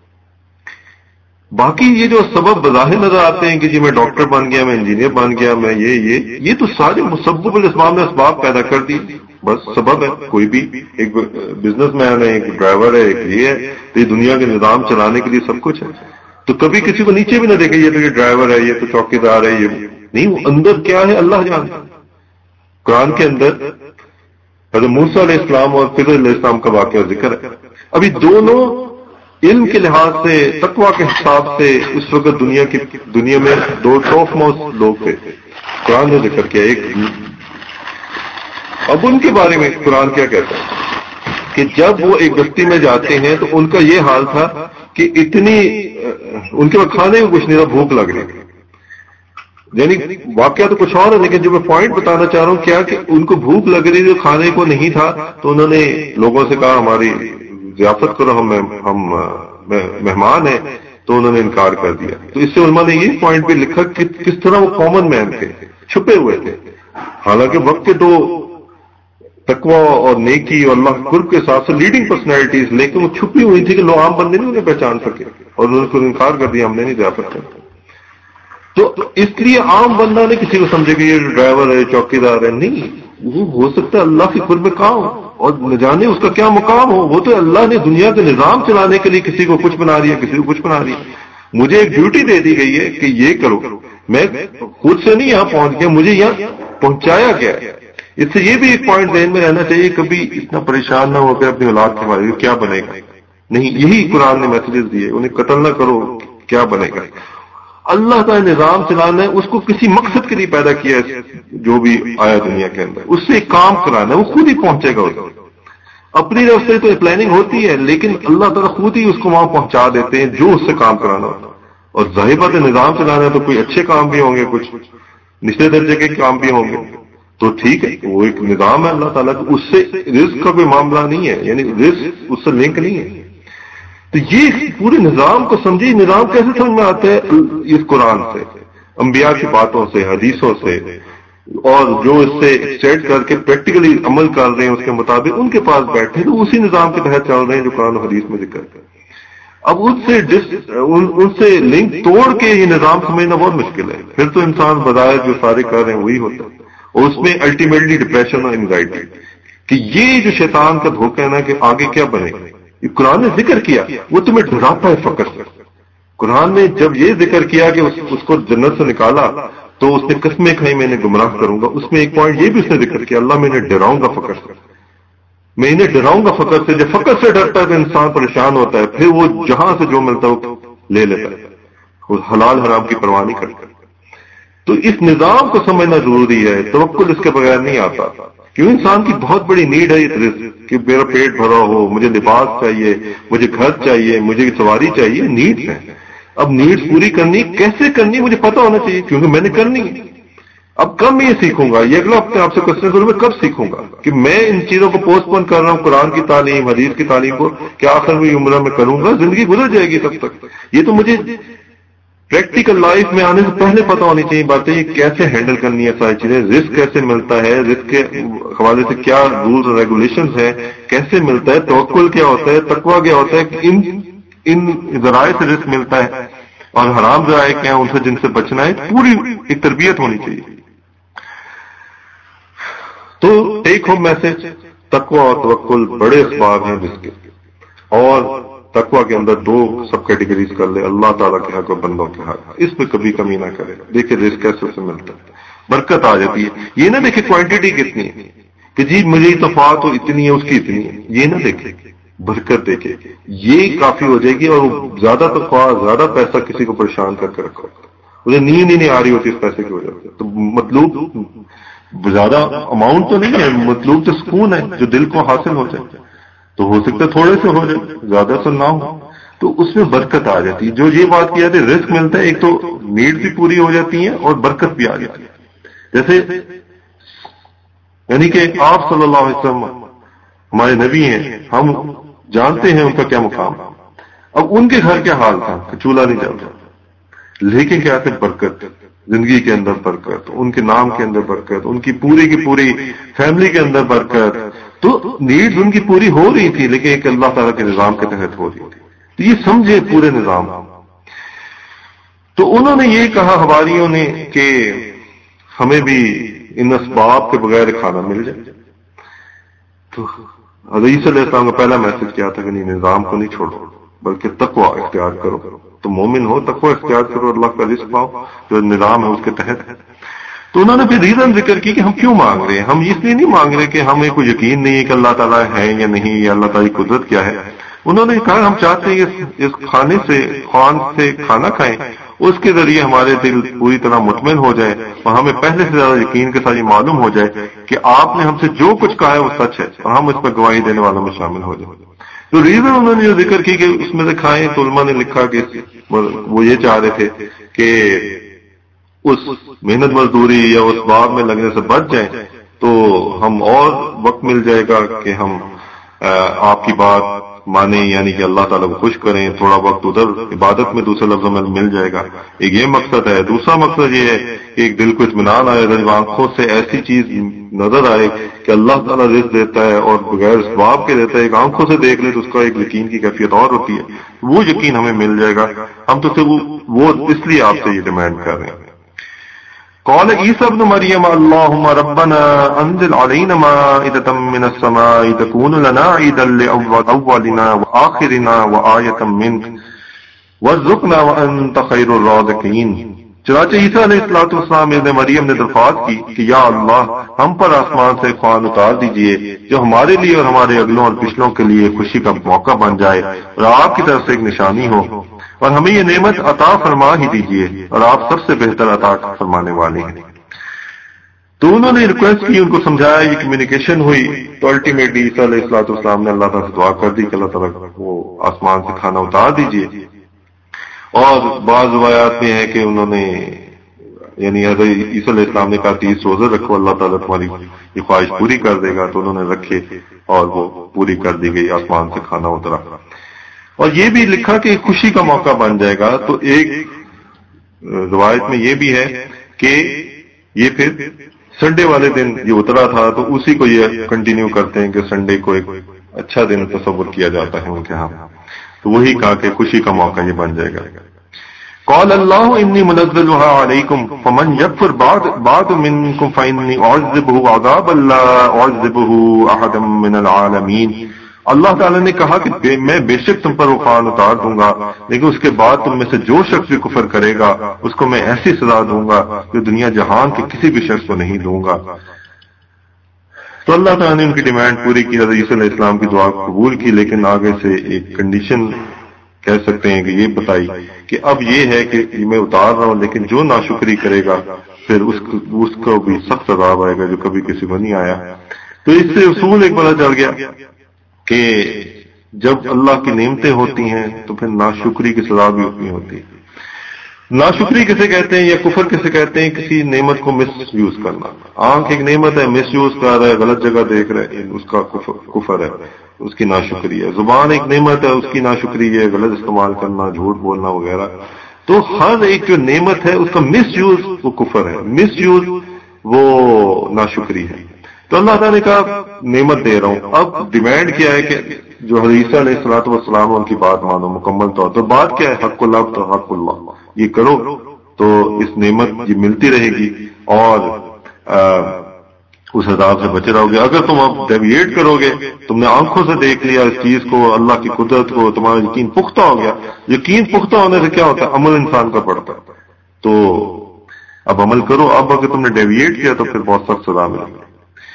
[SPEAKER 1] باقی یہ جو سبب بظاہر نظر آتے ہیں کہ جی میں ڈاکٹر بن گیا، میں انجینئر بن گیا، میں یہ یہ یہ تو سارے مسبب الاسباب نے اسباب پیدا کر دی، بس سبب ہے. کوئی بھی ایک بزنس مین ہے، ایک ڈرائیور ہے، ایک یہ ہے، تو یہ دنیا کے نظام چلانے کے لیے سب کچھ ہے. تو کبھی کسی کو نیچے بھی نہ دیکھے یہ تو یہ ڈرائیور ہے، یہ تو چوکیدار ہے، یہ نہیں، وہ اندر کیا ہے اللہ جانتا. قرآن کے اندر حضرت موسیٰ علیہ السلام اور خضر علیہ السلام کا واقعہ ذکر ہے. ابھی دونوں علم کے لحاظ سے، تقویٰ کے حساب سے اس وقت دنیا کی دنیا میں دو ٹاپ موسٹ لوگ تھے. قرآن نے ذکر کیا ایک. اب ان کے بارے میں قرآن کیا کہتا ہے کہ جب وہ ایک بستی میں جاتے ہیں تو ان کا یہ حال تھا کہ اتنی ان کے پاس کھانے کو کچھ نہیں تھا، بھوک لگ رہی تھی. یعنی واقعہ تو کچھ اور ہے، لیکن جو میں پوائنٹ بتانا چاہ رہا ہوں کیا کہ ان کو بھوک لگ رہی تھی، کھانے کو نہیں تھا، تو انہوں نے لوگوں سے کہا ہماری ضیافت کرو، ہم ہم مہمان ہیں. تو انہوں نے انکار کر دیا. تو اس سے علماء نے یہ پوائنٹ بھی لکھا کہ کس طرح وہ کامن مین تھے، چھپے ہوئے تھے. حالانکہ وقت کے دو تقویٰ اور نیکی اور اللہ قرب کے ساتھ سے لیڈنگ پرسنالٹیز، لیکن وہ چھپی ہوئی تھی کہ لوگ عام بندے نہیں انہیں پہچان سکے، اور انہوں نے انکار کر دیا ہم نے نہیں ضیافت کر. تو اس لیے عام بندہ نے کسی کو سمجھے کہ یہ ڈرائیور ہے، چوکیدار ہے، نہیں. وہ ہو سکتا ہے اللہ کی قرب میں کام ہو اور نہ جانے اس کا کیا مقام ہو. وہ تو اللہ نے دنیا کے نظام چلانے کے لیے کسی کو کچھ بنا رہی ہے، کسی کو کچھ بنا رہی ہے. مجھے ایک ڈیوٹی دے دی گئی ہے کہ یہ کرو، میں خود سے نہیں یہاں پہنچ گیا، مجھے یہاں پہنچایا گیا. اس سے یہ بھی ایک پوائنٹ ذہن میں رہنا چاہیے، کبھی اتنا پریشان نہ ہو کہ اپنی اولاد کے بارے میں کیا بنے گا. نہیں، یہی قرآن نے میسجز دیے، انہیں قتل نہ کرو، کیا بنے گا. اللہ کا نظام چلانا ہے، اس کو کسی مقصد کے لیے پیدا کیا ہے. جو بھی آیا دنیا کے اندر اس سے ایک کام کرانا ہے، وہ خود ہی پہنچے گا. اپنی طرف سے تو پلاننگ ہوتی ہے، لیکن اللہ تعالیٰ خود ہی اس کو وہاں پہنچا دیتے ہیں جو اس سے کام کرانا ہوتا. اور ظاہر بات ہے نظام چلانا ہے تو کوئی اچھے کام بھی ہوں گے، کچھ نچلے درجے کے کام بھی ہوں گے. تو ٹھیک ہے، وہ ایک نظام ہے اللہ تعالیٰ کا، اس سے رزق کا کوئی معاملہ نہیں ہے، یعنی رزق اس سے لنک نہیں ہے. تو یہ پورے نظام کو سمجھیے. نظام کیسے سمجھ میں آتا ہے؟ اس قرآن سے، انبیاء کی باتوں سے، حدیثوں سے، اور جو اس سے ایکسٹریکٹ کر کے پریکٹیکلی عمل کر رہے ہیں اس کے مطابق ان کے پاس بیٹھے تو اسی نظام کے تحت چل رہے ہیں جو قرآن و حدیث میں ذکر ہے. اب ان سے ڈس ان, ان سے لنک توڑ کے یہ نظام سمجھنا بہت مشکل ہے. پھر تو انسان بظاہر جو سارے کر رہے ہیں وہی ہوتا ہے، اور اس میں الٹیمیٹلی ڈپریشن اور انزائٹی کہ یہ جو شیطان کا دھوکہ ہے نا کہ آگے کیا بنے گا. یہ قرآن نے ذکر کیا، وہ تمہیں ڈراتا ہے فقر سے. قرآن نے جب یہ ذکر کیا کہ اس, اس کو جنت سے نکالا تو اس نے قسمیں کھائی میں انہیں گمراہ کروں گا. اس میں ایک پوائنٹ یہ بھی اس نے ذکر کیا، اللہ میں انہیں ڈراؤں گا فقر سے، میں انہیں ڈراؤں گا فقر سے. جب فقر سے ڈرتا ہے تو انسان پریشان ہوتا ہے، پھر وہ جہاں سے جو ملتا ہے وہ لے لیتا ہے، وہ حلال حرام کی پرواہ نہیں کرتا. تو اس نظام کو سمجھنا ضروری ہے، توکل اس کے بغیر نہیں آتا. کیوں؟ انسان کی بہت بڑی نیڈ ہے رزق، کہ میرا پیٹ بھرا ہو، مجھے لباس چاہیے، مجھے گھر چاہیے، مجھے سواری چاہیے. نیڈس ہیں. اب نیڈس پوری کرنی کیسے کرنی مجھے پتا ہونا چاہیے، کیونکہ میں نے کرنی ہے. اب کب میں یہ سیکھوں گا؟ یہ اگلا اپنے آپ سے کوشچن کروں، میں کب سیکھوں گا کہ میں ان چیزوں کو پوسٹ پون کر رہا ہوں، قرآن کی تعلیم، حدیث کی تعلیم کو کیا آخر میں عمرہ میں کروں گا؟ زندگی گزر جائے گی تب تک. یہ تو مجھے پریکٹیکل لائف میں آنے سے پہلے پتا ہونی چاہیے باتیں، یہ کیسے ہینڈل کرنی ہے ساری چیزیں. رسک کیسے ملتا ہے، رسک کے حوالے سے کیا رولز اور ریگولیشنز ہیں، کیسے ملتا ہے، توکل کیا ہوتا ہے، تقویٰ کیا ہوتا ہے، ان ان ذرائع سے رزق ملتا ہے، اور حرام ذرائع کیا ہیں ان سے جن سے بچنا ہے. پوری ایک تربیت ہونی چاہیے. تو ٹیک ہوم میسج، تقویٰ اور توکل بڑے اسباب ہیں رزق کے. اور تقویٰ کے اندر دو سب کیٹیگریز کر لے، اللہ تعالیٰ کے حق اور بندوں کے حق، اس پہ کبھی کمی نہ کرے. دیکھیں رزق کیسے سے ملتا ہے، برکت آ جاتی ہے. یہ نہ دیکھیں کوانٹٹی کتنی ہے کہ جی میری تفاوت تو اتنی ہے اس کی اتنی ہے، یہ نہ دیکھیں، برکت دیکھیں. یہ کافی ہو جائے گی. اور زیادہ تنخواہ، زیادہ پیسہ کسی کو پریشان کر کے رکھو، مجھے نیند ہی نہیں آ رہی ہوتی اس پیسے کی وجہ سے. تو مطلوب زیادہ اماؤنٹ تو نہیں ہے، مطلوب تو سکون ہے جو دل کو حاصل ہو جائے. تو ہو سکتا ہے تھوڑے سے ہو جائے، زیادہ سے نہ ہو، تو اس میں برکت آ جاتی ہے. جو یہ بات کی جاتی ہے رزق ملتا ہے، ایک تو نیڈ بھی پوری ہو جاتی ہیں اور برکت بھی آ جاتی ہے. جیسے یعنی کہ آپ صلی اللہ علیہ وسلم ہمارے نبی ہیں، ہم جانتے ہیں ان کا کیا مقام. اب ان کے گھر کیا حال تھا کہ چولہا نہیں جلتا، لیکن کیا تھے برکت، زندگی کے اندر برکت، ان کے نام کے اندر برکت، ان کی پوری کی پوری فیملی کے اندر برکت. تو نیڈز ان کی پوری ہو رہی تھی، لیکن ایک اللہ تعالیٰ کے نظام کے تحت ہو رہی تھی. تو یہ سمجھے پورے نظام. تو انہوں نے یہ کہا حواریوں نے کہ ہمیں بھی ان اسباب کے بغیر کھانا مل جائے. تو حضرت علیہ السلام کا پہلا میسج کیا تھا کہ نہیں، نظام کو نہیں چھوڑو، بلکہ تقوی اختیار کرو. تو مومن ہو تقوی اختیار کرو، اللہ کا رزق پاؤ جو نظام ہے اس کے تحت ہے. تو انہوں نے پھر ریزن ذکر کی کہ ہم کیوں مانگ رہے ہیں. ہم اس لیے نہیں مانگ رہے کہ ہمیں کوئی یقین نہیں ہے کہ اللہ تعالیٰ ہے یا نہیں، یا اللہ تعالیٰ کی قدرت کیا ہے. انہوں نے کہا ہم چاہتے ہیں کہ اس کھانے سے خوان سے کھانا کھائیں، اس کے ذریعے ہمارے دل پوری طرح مطمئن ہو جائے اور ہمیں پہلے سے زیادہ یقین کے ساتھ یہ معلوم ہو جائے کہ آپ نے ہم سے جو کچھ کہا ہے وہ سچ ہے اور ہم اس پر گواہی دینے والوں میں شامل ہو جائیں. تو ریزن انہوں نے جو ذکر کی کہ اس میں سے کھائیں، تو علماء نے لکھا کہ وہ یہ چاہ رہے تھے کہ اس محنت مزدوری یا اس باغ میں لگنے سے بچ جائیں تو ہم اور وقت مل جائے گا کہ ہم آپ کی بات مانیں، یعنی کہ اللہ تعالیٰ کو خوش کریں. تھوڑا وقت ادھر عبادت میں دوسرے لفظوں میں مل جائے گا. ایک یہ مقصد ہے. دوسرا مقصد یہ ہے کہ ایک دل کو اطمینان آئے گا جب آنکھوں سے ایسی چیز نظر آئے کہ اللہ تعالیٰ رزق دیتا ہے اور بغیر اسباب کے دیتا ہے. ایک آنکھوں سے دیکھ لے تو اس کا ایک یقین کی کیفیت اور ہوتی ہے. وہ یقین ہمیں مل جائے گا. ہم تو صرف وہ اس لیے آپ سے یہ ڈیمانڈ کر رہے ہیں. قال عيسى ابن مريم اللهم ربنا انزل علينا مائدة من السماء تكون لنا عيدا لأولنا وآخرنا وآية منك وارزقنا وأنت خير الرازقين. چنانچہ عیسیٰ علیہ الصلوۃ والسلام ابن مریم نے درخواست کی کہ یا اللہ ہم پر آسمان سے خوان اتار دیجئے جو ہمارے لیے اور ہمارے اگلوں اور پچھلوں کے لیے خوشی کا موقع بن جائے اور آپ کی طرف سے ایک نشانی ہو، اور ہمیں یہ نعمت عطا فرما ہی دیجئے اور آپ سب سے بہتر عطا فرمانے والے ہیں. تو انہوں نے ریکویسٹ کی، ان کو سمجھایا، یہ کمیونیکیشن ہوئی. تو الٹیمیٹلی عیسیٰ علیہ الصلوۃ والسلام نے اللہ تعالیٰ سے دعا کر دی کہ اللہ تعالیٰ وہ آسمان سے کھانا اتار دیجئے. اور بعض روایات میں ہے کہ انہوں نے یعنی حضرت عیسیٰ علیہ السلام نے کہا تیس روزے رکھو، اللہ تعالیٰ تمہاری یہ خواہش پوری کر دے گا. تو انہوں نے رکھے اور وہ پوری کر دی گئی، آسمان سے کھانا اترا. اور یہ بھی لکھا کہ خوشی کا موقع بن جائے گا. تو ایک روایت میں یہ بھی ہے کہ یہ پھر سنڈے والے دن یہ اترا تھا، تو اسی کو یہ کنٹینیو کرتے ہیں کہ سنڈے کو ایک اچھا دن تصور کیا جاتا ہے ان کے ہاں. تو وہی کہا کہ خوشی کا موقع یہ بن جائے گا. قال اللہ انی منزلها علیکم فمن یکفر بعد بعد منکم فانی اعذبه عذابا لا اعذبه احدا من العالمین. اللہ تعالیٰ نے کہا کہ میں بے شک تم پر وہ خوان اتار دوں گا، لیکن اس کے بعد تم میں سے جو شخص بھی کفر کرے گا اس کو میں ایسی سزا دوں گا جو دنیا جہان کے کسی بھی شخص کو نہیں دوں گا. تو اللہ تعالیٰ نے ان کی ڈیمانڈ پوری کی، حضرت عیسیٰ علیہ السلام کی دعا قبول کی، لیکن آگے سے ایک کنڈیشن کہہ سکتے ہیں کہ یہ بتائی کہ اب یہ ہے کہ میں اتار رہا ہوں، لیکن جو ناشکری کرے گا پھر اس کو اس کو بھی سخت عذاب آئے گا جو کبھی کسی کو نہیں آیا. تو اس سے اصول ایک پتہ چل گیا کہ جب اللہ کی نعمتیں ہوتی ہیں تو پھر ناشکری کی سزا بھی اتنی ہوتی ہے. ناشکری کسے کہتے ہیں یا کفر کسے کہتے ہیں؟ کسی نعمت کو مس یوز کرنا. آنکھ ایک نعمت ہے، مس یوز کر رہا ہے، غلط جگہ دیکھ رہا ہے، اس کا کفر ہے، اس کی ناشکری ہے. زبان ایک نعمت ہے، اس کی ناشکری ہے، غلط استعمال کرنا، جھوٹ بولنا وغیرہ. تو ہر ایک جو نعمت ہے اس کا مس یوز وہ کفر ہے، مس یوز وہ ناشکری ہے. تو اللہ تعالیٰ نے کہا نعمت دے رہا ہوں. اب ڈیمانڈ کیا ہے کہ جو حضرت عیسیٰ علیہ الصلوۃ والسلام ان کی بات مانو مکمل طور پر. بات کیا ہے؟ حق اللہ تو حق اللہ، یہ کرو تو اس نعمت یہ ملتی رہے گی اور اس عذاب سے بچے رہو گے. اگر تم اب ڈیویٹ کرو گے، تم نے آنکھوں سے دیکھ لیا اس چیز کو، اللہ کی قدرت کو، تمہارا یقین پختہ ہو گیا. یقین پختہ ہونے سے کیا ہوتا ہے؟ عمل انسان کا پڑتا ہے. تو اب عمل کرو. اب اگر تم نے ڈیویٹ کیا تو پھر بہت سخت سزا ملے گی.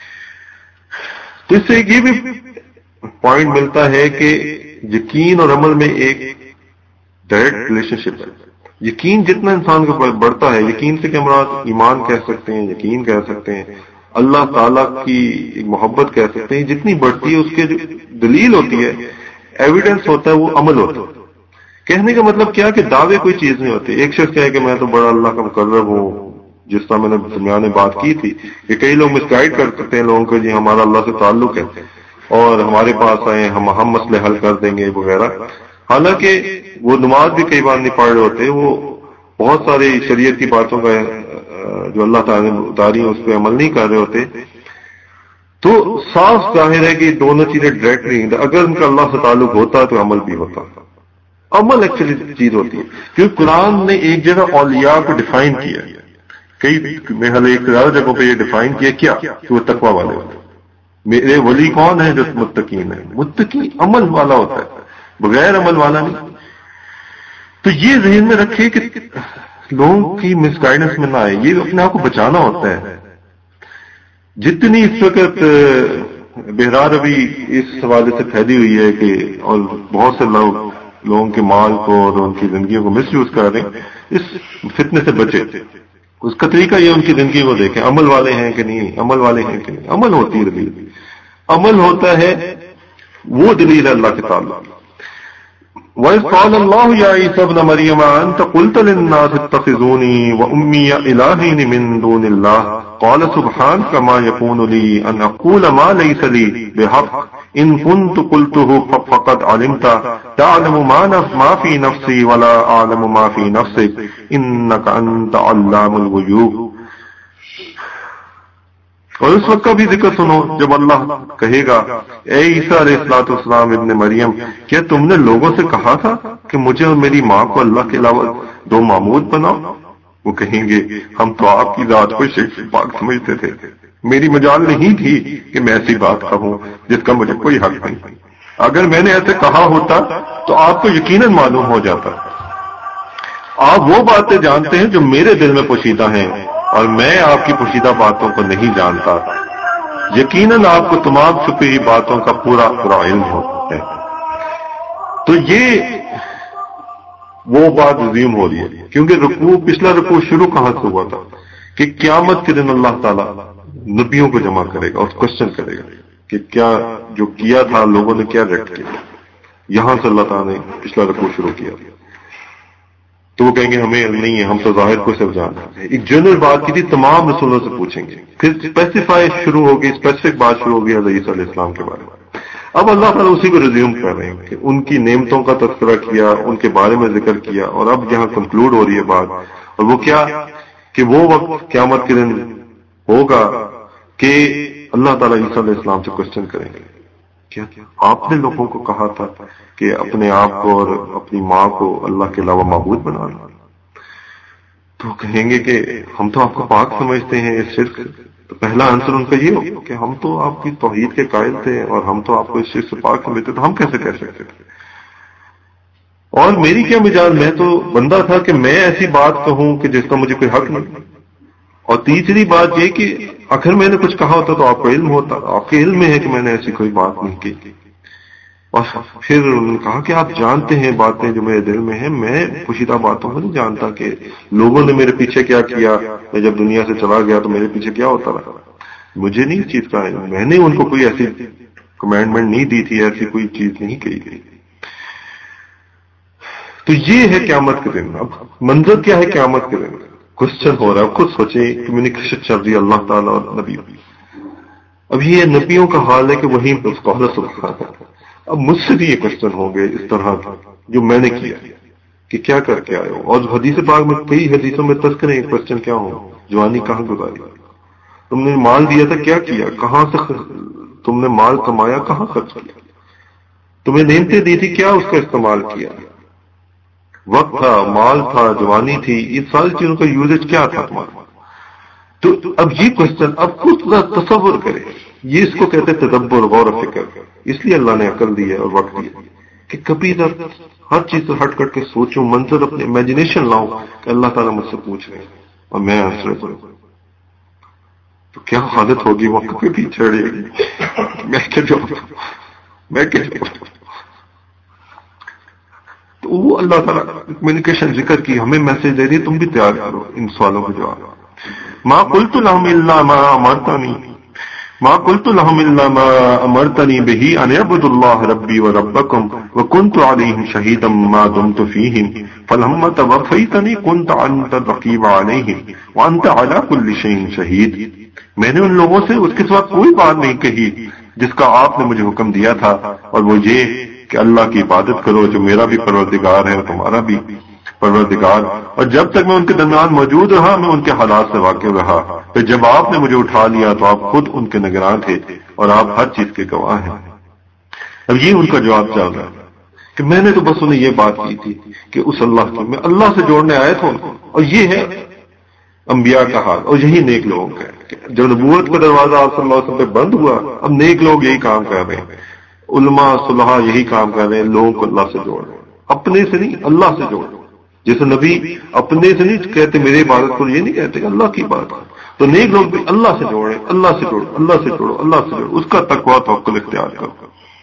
[SPEAKER 1] تو اس سے یہ بھی پوائنٹ ملتا ہے کہ یقین اور عمل میں ایک ڈائریکٹ ریلیشن شپ ہے. یقین جتنا انسان کو بڑھتا ہے، یقین سے کیا مراد؟ ایمان کہہ سکتے ہیں، یقین کہہ سکتے ہیں، اللہ تعالیٰ کی ایک محبت کہہ سکتے ہیں. جتنی بڑھتی ہے اس کے جو دلیل ہوتی ہے، ایویڈنس ہوتا ہے، وہ عمل ہوتا ہے. کہنے کا مطلب کیا کہ دعوے کوئی چیز نہیں ہوتے. ایک شخص کہے کہ میں تو بڑا اللہ کا مقرب ہوں، جس طرح میں نے درمیان میں بات کی تھی کہ کئی لوگ مس گائیڈ کر سکتے ہیں لوگوں کو، جی ہمارا اللہ سے تعلق ہے اور ہمارے پاس آئے ہم ہم مسئلے حل کر دیں گے وغیرہ. حالانکہ وہ نماز بھی کئی بار نہیں پڑھ رہے ہوتے، وہ بہت ساری شریعت کی باتوں کا جو اللہ تعالیٰ نے اتاری اس پہ عمل نہیں کر رہے ہوتے. تو صاف ظاہر ہے کہ دونوں چیزیں ڈائریکٹ نہیں. اگر ان کا اللہ سے تعلق ہوتا تو عمل بھی ہوتا. عمل ایکچولی چیز ہوتی ہے کیونکہ قرآن نے ایک جگہ اولیاء کو ڈیفائن کیا، کئی محل ایک زیادہ جگہوں پہ یہ ڈیفائن کیا کیا کہ وہ تقوی والے ہوتے ہیں. میرے ولی کون ہے؟ جو متقین ہے. متقی عمل والا ہوتا ہے. بغیر عمل والا نہیں. تو یہ ذہن میں رکھے کہ لوگوں کی مس گائیڈنس میں نہ آئے. یہ اپنے آپ کو بچانا ہوتا ہے. جتنی اس وقت بہرار ابھی اس حوالے سے پھیلی ہوئی ہے کہ اور بہت سے لوگ لوگوں کے مال کو اور ان کی زندگیوں کو مس یوز کر رہے ہیں, اس فتنے سے بچے. اس کا طریقہ یہ ان کی زندگی کو دیکھیں, عمل والے ہیں کہ نہیں, عمل والے ہیں کہ نہیں. عمل ہوتی ہے دلیل, عمل ہوتا ہے وہ دلیل ہے اللہ کے تعلق. وَإِذْ قَالَ اللَّهُ يَا عِيسَى ابْنَ مَرْيَمَ أَنْتَ قُلْتَ لِلنَّاسِ اتَّخِذُونِي وَأُمِّيَ إِلَٰهَيْنِ مِن دُونِ اللَّهِ قَالَ سُبْحَانَكَ مَا يَكُونُ لِي أَنْ أَقُولَ مَا لَيْسَ لِي بِحَقٍّ إِن كُنتُ قُلْتُهُ فَقَدْ عَلِمْتَ تَعْلَمُ مَا فِي نَفْسِي وَلَا أَعْلَمُ مَا فِي نَفْسِكَ إِنَّكَ أَنْتَ عَلَّامُ الْغُيُوبِ. اور اس وقت کا بھی ذکر سنو جب اللہ کہے گا, اے عیسیٰ علیہ الصلوۃ والسلام ابن مریم, کیا تم نے لوگوں سے کہا تھا کہ مجھے اور میری ماں کو اللہ کے علاوہ دو معبود بناؤ؟ وہ کہیں گے ہم تو آپ کی ذات کو شرک سے پاک سمجھتے تھے, میری مجال نہیں تھی کہ میں ایسی بات کہوں جس کا مجھے کوئی حق نہیں. اگر میں نے ایسے کہا ہوتا تو آپ کو یقیناً معلوم ہو جاتا. آپ وہ باتیں جانتے ہیں جو میرے دل میں پوشیدہ ہیں اور میں آپ کی پوشیدہ باتوں کو نہیں جانتا. یقیناً آپ کو تمام چھپی ہوئی باتوں کا پورا پورا علم ہوتا ہے. تو یہ وہ بات عظیم ہو رہی ہے, کیونکہ رکوع پچھلا رکوع شروع کہاں سے ہوا تھا کہ قیامت کے دن اللہ تعالیٰ نبیوں کو جمع کرے گا اور کوشچن کرے گا کہ کیا جو کیا تھا لوگوں نے کیا ریٹ کیا. یہاں سے اللہ تعالیٰ نے پچھلا رکوع شروع کیا. تو وہ کہیں گے ہمیں علم نہیں ہے, ہم تو ظاہر کو صرف جانتے ہیں. ایک جنرل بات کی تھی, تمام رسولوں سے پوچھیں گے. پھر اسپیسیفائی شروع ہوگی, اسپیسیفک بات شروع ہوگی حضرت عیسیٰ علیہ السلام کے بارے میں. اب اللہ تعالیٰ اسی کو ریزیوم کر رہے ہیں کہ ان کی نعمتوں کا تذکرہ کیا, ان کے بارے میں ذکر کیا, اور اب یہاں کنکلوڈ ہو رہی ہے بات. اور وہ کیا کہ وہ وقت قیامت کے دن ہوگا کہ اللہ تعالیٰ عیسیٰ علیہ السلام سے کوشچن کریں گے, کیا آپ نے لوگوں کو کہا تھا کہ اپنے آپ کو اور اپنی ماں کو اللہ کے علاوہ معبود بنا لو؟ تو کہیں گے کہ ہم تو آپ کو پاک سمجھتے ہیں اس شرک. تو پہلا آنسر ان کا یہ ہو کہ ہم تو آپ کی توحید کے قائل تھے اور ہم تو آپ کو اس شرک سے پاک سمجھتے تھے, ہم کیسے کہہ سکتے تھے؟ اور میری کیا مجال, میں تو بندہ تھا کہ میں ایسی بات کہوں کہ جس کا مجھے کوئی حق نہیں. اور تیسری بات یہ کہ اگر میں نے کچھ کہا ہوتا تو آپ کو علم ہوتا, آپ کے علم میں ہے کہ میں نے ایسی کوئی بات نہیں کی. اور پھر انہوں نے کہا کہ آپ جانتے ہیں باتیں جو میرے دل میں ہیں, میں پوشیدہ باتوں کو نہیں جانتا کہ لوگوں نے میرے پیچھے کیا کیا, میں جب دنیا سے چلا گیا تو میرے پیچھے کیا ہوتا رہا, مجھے نہیں اس چیز کا ہے. میں نے ان کو کوئی ایسی کمانڈمنٹ نہیں دی تھی, ایسی کوئی چیز نہیں کہی تھی. تو یہ ہے قیامت کے دن. اب منظر کیا ہے قیامت کے دن؟ کوشچن ہو رہا ہے, خود سوچیں, کمیونیکیشن چل رہی ہے اللہ تعالیٰ اور نبی. اب یہ نبیوں کا حال ہے کہ وہیں پر قول سبحان. اب مجھ سے بھی یہ کوشچن ہوں گے اس طرح جو میں نے کیا کہ کیا کر کے آئے ہو. اور حدیث پاک میں کئی حدیثوں میں تذکرے ہیں کوشچن کیا ہوں, جوانی کہاں گزاری, تم نے مال دیا تھا کیا کیا, کہاں سے تم نے مال کمایا, کہاں خرچ کیا, تمہیں نعمتیں دی تھی کیا اس کا استعمال کیا, وقت تھا, مال تھا, جوانی تھی, یہ ساری چیزوں کا یوزیج کیا تھا تمہارا. تو اب یہ کوشچن اب خود تصور کرے, یہ اس کو کہتے ہیں تدبر, غور و فکر. اس لیے اللہ نے عقل دی ہے اور وقت دیا کہ کبھی ادھر ہر چیز سے ہٹ کر کے سوچوں, منظر اپنے امیجنیشن لاؤں کہ اللہ تعالیٰ مجھ سے پوچھ رہے ہیں اور میں آنسر کروں, تو کیا حالت ہوگی, وقت پہ بھی چھڑے گی, میں کیا جواب میں کیا جواب. تو وہ اللہ تعالیٰ کمیونیکیشن ذکر کی ہمیں میسج دے دی, تم بھی تیار کرو ان سوالوں کے جواب. ما قلت لهم الا ما امرتنی ما قلت لهم الا ما امرتنی به ان اعبدوا الله ربي وربكم وكنت عليهم شهيدا ما دمت فيهم فلما توفيتني كنت انت الرقيب عليهم وانت على كل شيء شهيد. میں نے ان لوگوں سے اس کے سوا کوئی بات نہیں کہی جس کا آپ نے مجھے حکم دیا تھا, اور وہ یہ کہ اللہ کی عبادت کرو جو میرا بھی پروردگار ہے اور تمہارا بھی پروردگار. اور جب تک میں ان کے درمیان موجود رہا میں ان کے حالات سے واقف رہا. پھر جب آپ نے مجھے اٹھا لیا تو آپ خود ان کے نگران تھے اور آپ ہر چیز کے گواہ ہیں. اب یہ ان کا جواب چل رہا ہے کہ میں نے تو بس انہیں یہ بات کی تھی کہ اس اللہ کی, میں اللہ سے جوڑنے آیا تھا ان کو. اور یہ ہے انبیاء کا حال, اور یہی نیک لوگوں کا ہے. جب نبوت کا دروازہ آپ صلی اللہ علیہ وسلم پہ بند ہوا, اب نیک لوگ یہی کام کر رہے ہیں. علماء صلحاء یہی کام کر رہے ہیں، لوگوں کو اللہ سے جوڑ رہے ہیں، اپنے سے نہیں اللہ سے جوڑ رہے ہیں. جیسے نبی اپنے سے نہیں کہتے میری عبادت کرو، یہ نہیں کہتے کہ اللہ کی عبادت کرو، تو نیک لوگ بھی اللہ سے جوڑے، اللہ سے جوڑو، اللہ سے جوڑو، اللہ سے جوڑو، اس کا تقویٰ توکل اختیار کرو.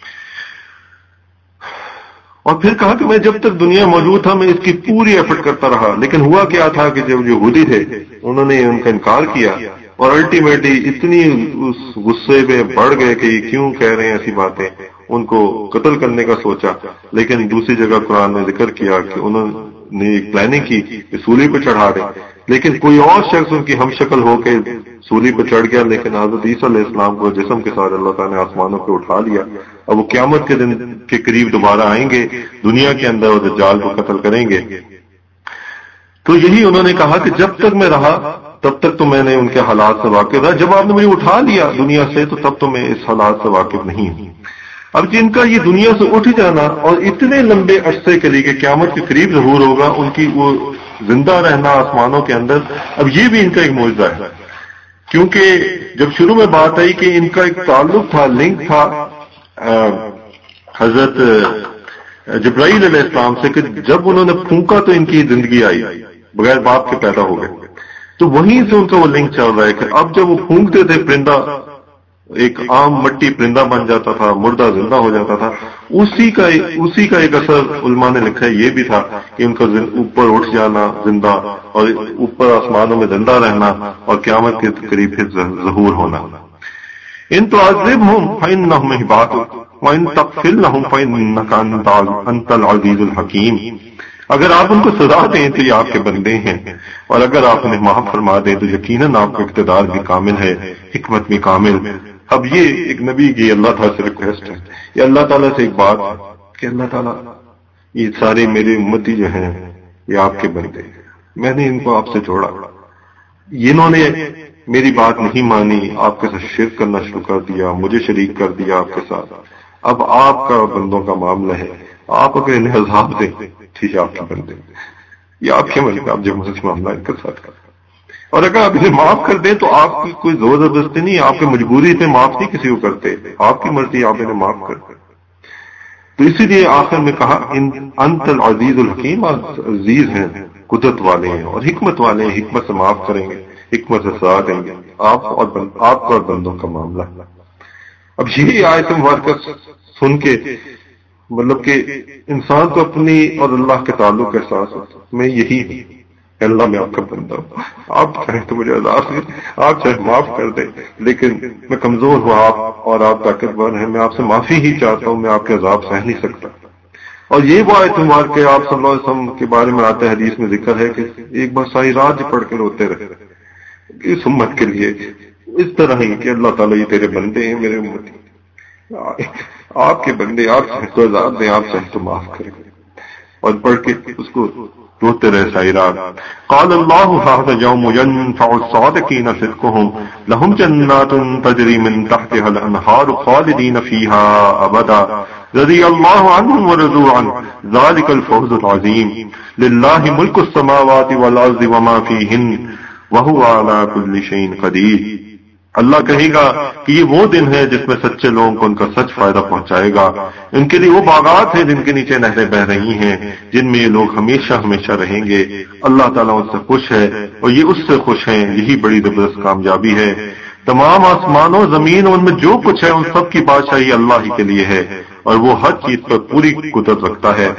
[SPEAKER 1] اور پھر کہا کہ میں جب تک دنیا موجود تھا میں اس کی پوری ایفرٹ کرتا رہا، لیکن ہوا کیا تھا کہ جب یہودی تھے انہوں نے ان کا انکار کیا اور الٹیمیٹلی اتنی اس غصے میں بڑھ گئے کہ یہ کیوں کہہ رہے ہیں ایسی باتیں، ان کو قتل کرنے کا سوچا. لیکن دوسری جگہ قرآن نے ذکر کیا کہ انہوں نے ایک پلاننگ کی کہ سولی پہ چڑھا دیں، لیکن کوئی اور شخص ان کی ہم شکل ہو کے سولی پہ چڑھ گیا. لیکن حضرت عیسیٰ علیہ السلام کو جسم کے ساتھ اللہ تعالیٰ نے آسمانوں پہ اٹھا لیا. اب وہ قیامت کے دن کے قریب دوبارہ آئیں گے دنیا کے اندر اور دجال کو قتل کریں گے. تو یہی انہوں نے کہا کہ جب تک میں رہا تب تک تو میں نے ان کے حالات سے واقف تھا، جب آپ نے مجھے اٹھا لیا دنیا سے تو تب تو میں اس حالات سے واقف نہیں ہوں. اب جن کا یہ دنیا سے اٹھ جانا اور اتنے لمبے عرصے کے لیے کہ قیامت کے قریب ظہور ہوگا ان کی وہ زندہ رہنا آسمانوں کے اندر، اب یہ بھی ان کا ایک معجزہ ہے. کیونکہ جب شروع میں بات آئی کہ ان کا ایک تعلق تھا، لنک تھا حضرت جبرائیل علیہ السلام سے کہ جب انہوں نے پھونکا تو ان کی زندگی آئی، بغیر باپ کے پیدا ہو گئے. تو وہیں سے ان کا وہ لنک چل رہا ہے کہ اب جب وہ پھونکتے تھے پرندہ ایک عام مٹی پرندہ بن جاتا تھا، مردہ زندہ ہو جاتا تھا. اسی کا اسی کا ایک اثر علماء نے لکھا ہے یہ بھی تھا کہ ان کا اوپر اٹھ جانا زندہ اور اوپر آسمانوں میں زندہ رہنا اور قیامت کے قریب پھر ظہور ہونا. ان تعذبہم فإنہم عبادک وإن تغفر لہم فإنک انت العزیز الحکیم. اگر آپ ان کو سزا دیں تو یہ آپ کے بندے ہیں، اور اگر آپ انہیں معاف فرما دیں تو یقیناً آپ کا اقتدار بھی کامل ہے، حکمت بھی کامل. اب یہ ایک نبی کی اللہ تعالیٰ سے ریکویسٹ ہے، یہ اللہ تعالیٰ سے ایک بات کہ اللہ تعالیٰ یہ سارے میرے امتی جو ہیں یہ آپ کے بندے، میں نے ان کو آپ سے جوڑا، انہوں نے میری بات نہیں مانی، آپ کے ساتھ شرک کرنا شروع کر دیا، مجھے شریک کر دیا آپ کے ساتھ. اب آپ کا بندوں کا معاملہ ہے، آپ اگر انہیں عذاب دیں ٹھیک ہے آپ کے بندے، یہ آپ کے ملک آپ جب مجھ سے معاملہ ان کے ساتھ کرتے، اور اگر آپ انہیں معاف کر دیں تو آپ کی کوئی زور زبردستی نہیں، آپ کی مجبوری سے معاف نہیں کسی کو کرتے، آپ کی مرضی آپ انہیں معاف کرتے. تو اسی لیے آخر میں کہا انت العزیز الحکیم، آپ عزیز ہیں، قدرت والے ہیں اور حکمت والے ہیں، حکمت سے معاف کریں گے، حکمت سے سزا دیں گے آپ اور بند آپ کا اور بندوں کا معاملہ. اب یہی آیت مبارکہ سن کے مطلب کہ انسان کو اپنی اور اللہ کے تعلق کا احساس ہوتا، میں یہی ہوں، اللہ میں آپ کا بندہ ہوں، آپ چاہیں تو مجھے عذاب دیں، آپ چاہیں معاف کر دیں، لیکن میں کمزور ہوں، آپ اور آپ طاقتور ہیں، میں آپ سے معافی ہی چاہتا ہوں، میں آپ کے عذاب سہ نہیں سکتا. اور یہ وہ آیت مبارکہ آپ صلی اللہ علیہ وسلم کے بارے میں آتا ہے، حدیث میں ذکر ہے کہ ایک بار ساری رات پڑھ کے روتے رہے اس امت کے لیے، اس طرح ہی کہ اللہ تعالیٰ یہ تیرے بندے ہیں، میرے امتی، آپ کے بندے، آپ چاہیں تو عذاب دیں، آپ چاہیں تو معاف کریں، اور پڑھ کے اس کو روتے رہے ساری رات. قال اللہ ھذا یوم ينفع الصادقین صدقهم لهم جنات تجری من تحتها الانہار خالدین فیہا ابدا رضی اللہ عنہم ورضوا عنہ ذلک الفوز العظیم للہ ملک السماوات والارض وما فیہن وہو علی کل شیء قدیر. اللہ کہے گا کہ یہ وہ دن ہے جس میں سچے لوگوں کو ان کا سچ فائدہ پہنچائے گا، ان کے لیے وہ باغات ہیں جن کے نیچے نہریں بہ رہی ہیں، جن میں یہ لوگ ہمیشہ ہمیشہ رہیں گے. اللہ تعالیٰ ان سے خوش ہے اور یہ اس سے خوش ہیں، یہی بڑی زبردست کامیابی ہے. تمام آسمانوں زمین ان میں جو کچھ ہے ان سب کی بادشاہی اللہ ہی کے لیے ہے اور وہ ہر چیز پر پوری قدرت رکھتا ہے.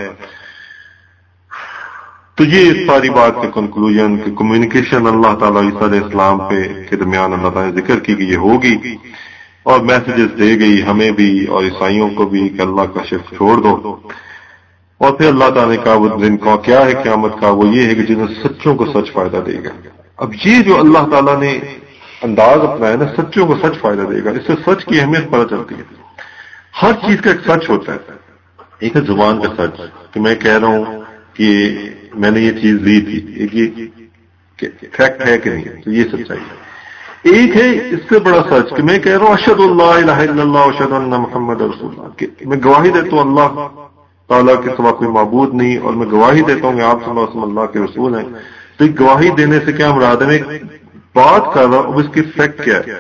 [SPEAKER 1] تو یہ اس ساری بات کے کنکلوژن کہ کمیونیکیشن اللہ تعالیٰ عیسیٰ علیہ السلام پہ کے درمیان اللہ تعالیٰ نے ذکر کی کہ یہ ہوگی اور میسیجز دے گئی ہمیں بھی اور عیسائیوں کو بھی کہ اللہ کا شرک چھوڑ دو. اور پھر اللہ تعالیٰ نے کہا وہ دن کا کیا ہے قیامت کا، وہ یہ ہے کہ جنہیں سچوں کو سچ فائدہ دے گا. اب یہ جو اللہ تعالیٰ نے انداز اپنایا نا، سچوں کو سچ فائدہ دے گا، اس سے سچ کی اہمیت پتہ چلتی ہے. ہر چیز کا ایک سچ ہوتا ہے، ایک ہے زبان کا سچ کہ میں کہہ رہا ہوں کہ میں نے یہ چیز لی تھی، ایک یہ فیکٹ ہے کہ نہیں، تو یہ سچائی ہے. ایک ہے اس سے بڑا سچ کہ میں کہہ رہا ہوں اشہد اللہ الہ الا اللہ اشہد ان محمد رسول اللہ، کہ میں گواہی دیتا ہوں اللہ تعالیٰ کے سوا کوئی معبود نہیں اور میں گواہی دیتا ہوں کہ آپ صلی اللہ علیہ وسلم اللہ کے رسول ہیں. تو ایک گواہی دینے سے کیا مراد ہے، میں ایک بات کر رہا ہوں، اب اس کی فیکٹ کیا ہے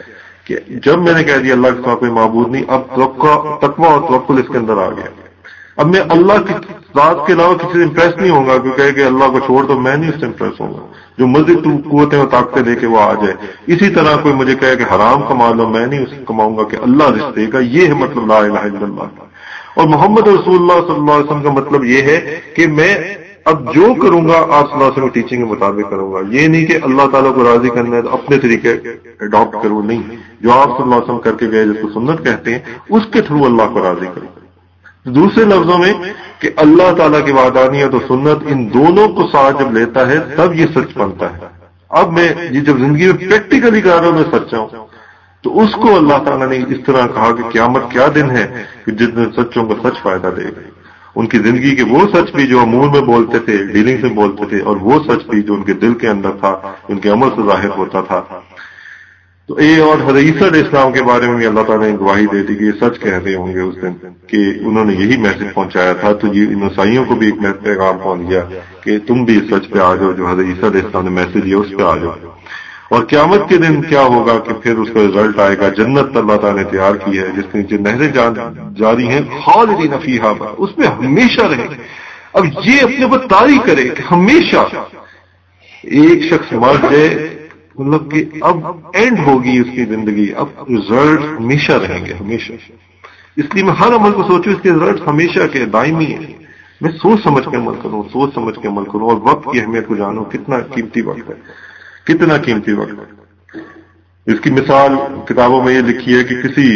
[SPEAKER 1] کہ جب میں نے کہہ دیا اللہ کے سوا کوئی معبود نہیں، اب تقویٰ اور توکل اس کے اندر آ گیا. اب میں اللہ کی ذات کے علاوہ کسی سے امپریس نہیں ہوں گا، کیونکہ کہے کہ اللہ کو چھوڑ دو، میں نہیں اس سے امپریس ہوں گا. جو مزید قوتیں اور طاقتیں لے کے وہ آ جائے. اسی طرح کوئی مجھے کہے کہ حرام کما لو، میں نہیں اس سے کماؤں گا کہ اللہ رزق دے گا. یہ ہے مطلب لا الہ الا اللہ. اور محمد رسول اللہ صلی اللہ علیہ وسلم کا مطلب یہ ہے کہ میں اب جو کروں گا آپ صلی اللہ علیہ وسلم کی ٹیچنگ کے مطابق کروں گا. یہ نہیں کہ اللہ تعالیٰ کو راضی کرنا ہے تو اپنے طریقے اڈاپٹ کروں، نہیں. جو آپ صلی اللہ علیہ وسلم کر کے گئے جس کو سنت کہتے ہیں، اس کے تھرو اللہ کو راضی کروں. دوسرے لفظوں میں کہ اللہ تعالیٰ کی وحدانیت اور سنت، ان دونوں کو ساتھ جب لیتا ہے تب یہ سچ بنتا ہے. اب میں یہ جب زندگی میں پریکٹیکلی کر رہا ہوں میں سچا ہوں، تو اس کو اللہ تعالیٰ نے اس طرح کہا کہ قیامت کیا دن ہے کہ جس دن سچوں کو سچ فائدہ دے گا. ان کی زندگی کے وہ سچ بھی جو امور میں بولتے تھے، ڈیلنگ سے بولتے تھے، اور وہ سچ بھی جو ان کے دل کے اندر تھا، ان کے عمل سے ظاہر ہوتا تھا. تو اے اور حضرت عیسیٰ علیہ السلام کے بارے میں بھی اللہ تعالیٰ نے گواہی دے دی کہ یہ سچ کہہ رہے ہوں گے اس دن کہ انہوں نے یہی میسج پہنچایا تھا. تو یہ ان عیسائیوں کو بھی ایک پیغام پہنچ گیا کہ تم بھی اس سچ پہ آ جاؤ جو حضرت عیسیٰ علیہ السلام نے میسج دیا، اس پہ آ جاؤ. اور قیامت کے دن کیا ہوگا کہ پھر اس کا رزلٹ آئے گا. جنت اللہ تعالیٰ نے تیار کی ہے جس کے نیچے نہریں جاری ہیں، خالدین فیہا، اس میں ہمیشہ رہیں. اب یہ اپنے اوپر طاری کرے کہ ہمیشہ ایک شخص مر جائے، مطلب کہ اب اینڈ ہوگی اس کی زندگی، اب رزلٹ ہمیشہ رہیں گے، ہمیشہ. اس لیے میں ہر عمل کو سوچوں اس کے رزلٹ ہمیشہ کے دائمی ہیں. میں سوچ سمجھ کے عمل کروں، سوچ سمجھ کے عمل کروں، اور وقت کی اہمیت کو جانوں. کتنا قیمتی وقت ہے، کتنا قیمتی وقت. اس کی مثال کتابوں میں یہ لکھی ہے کہ کسی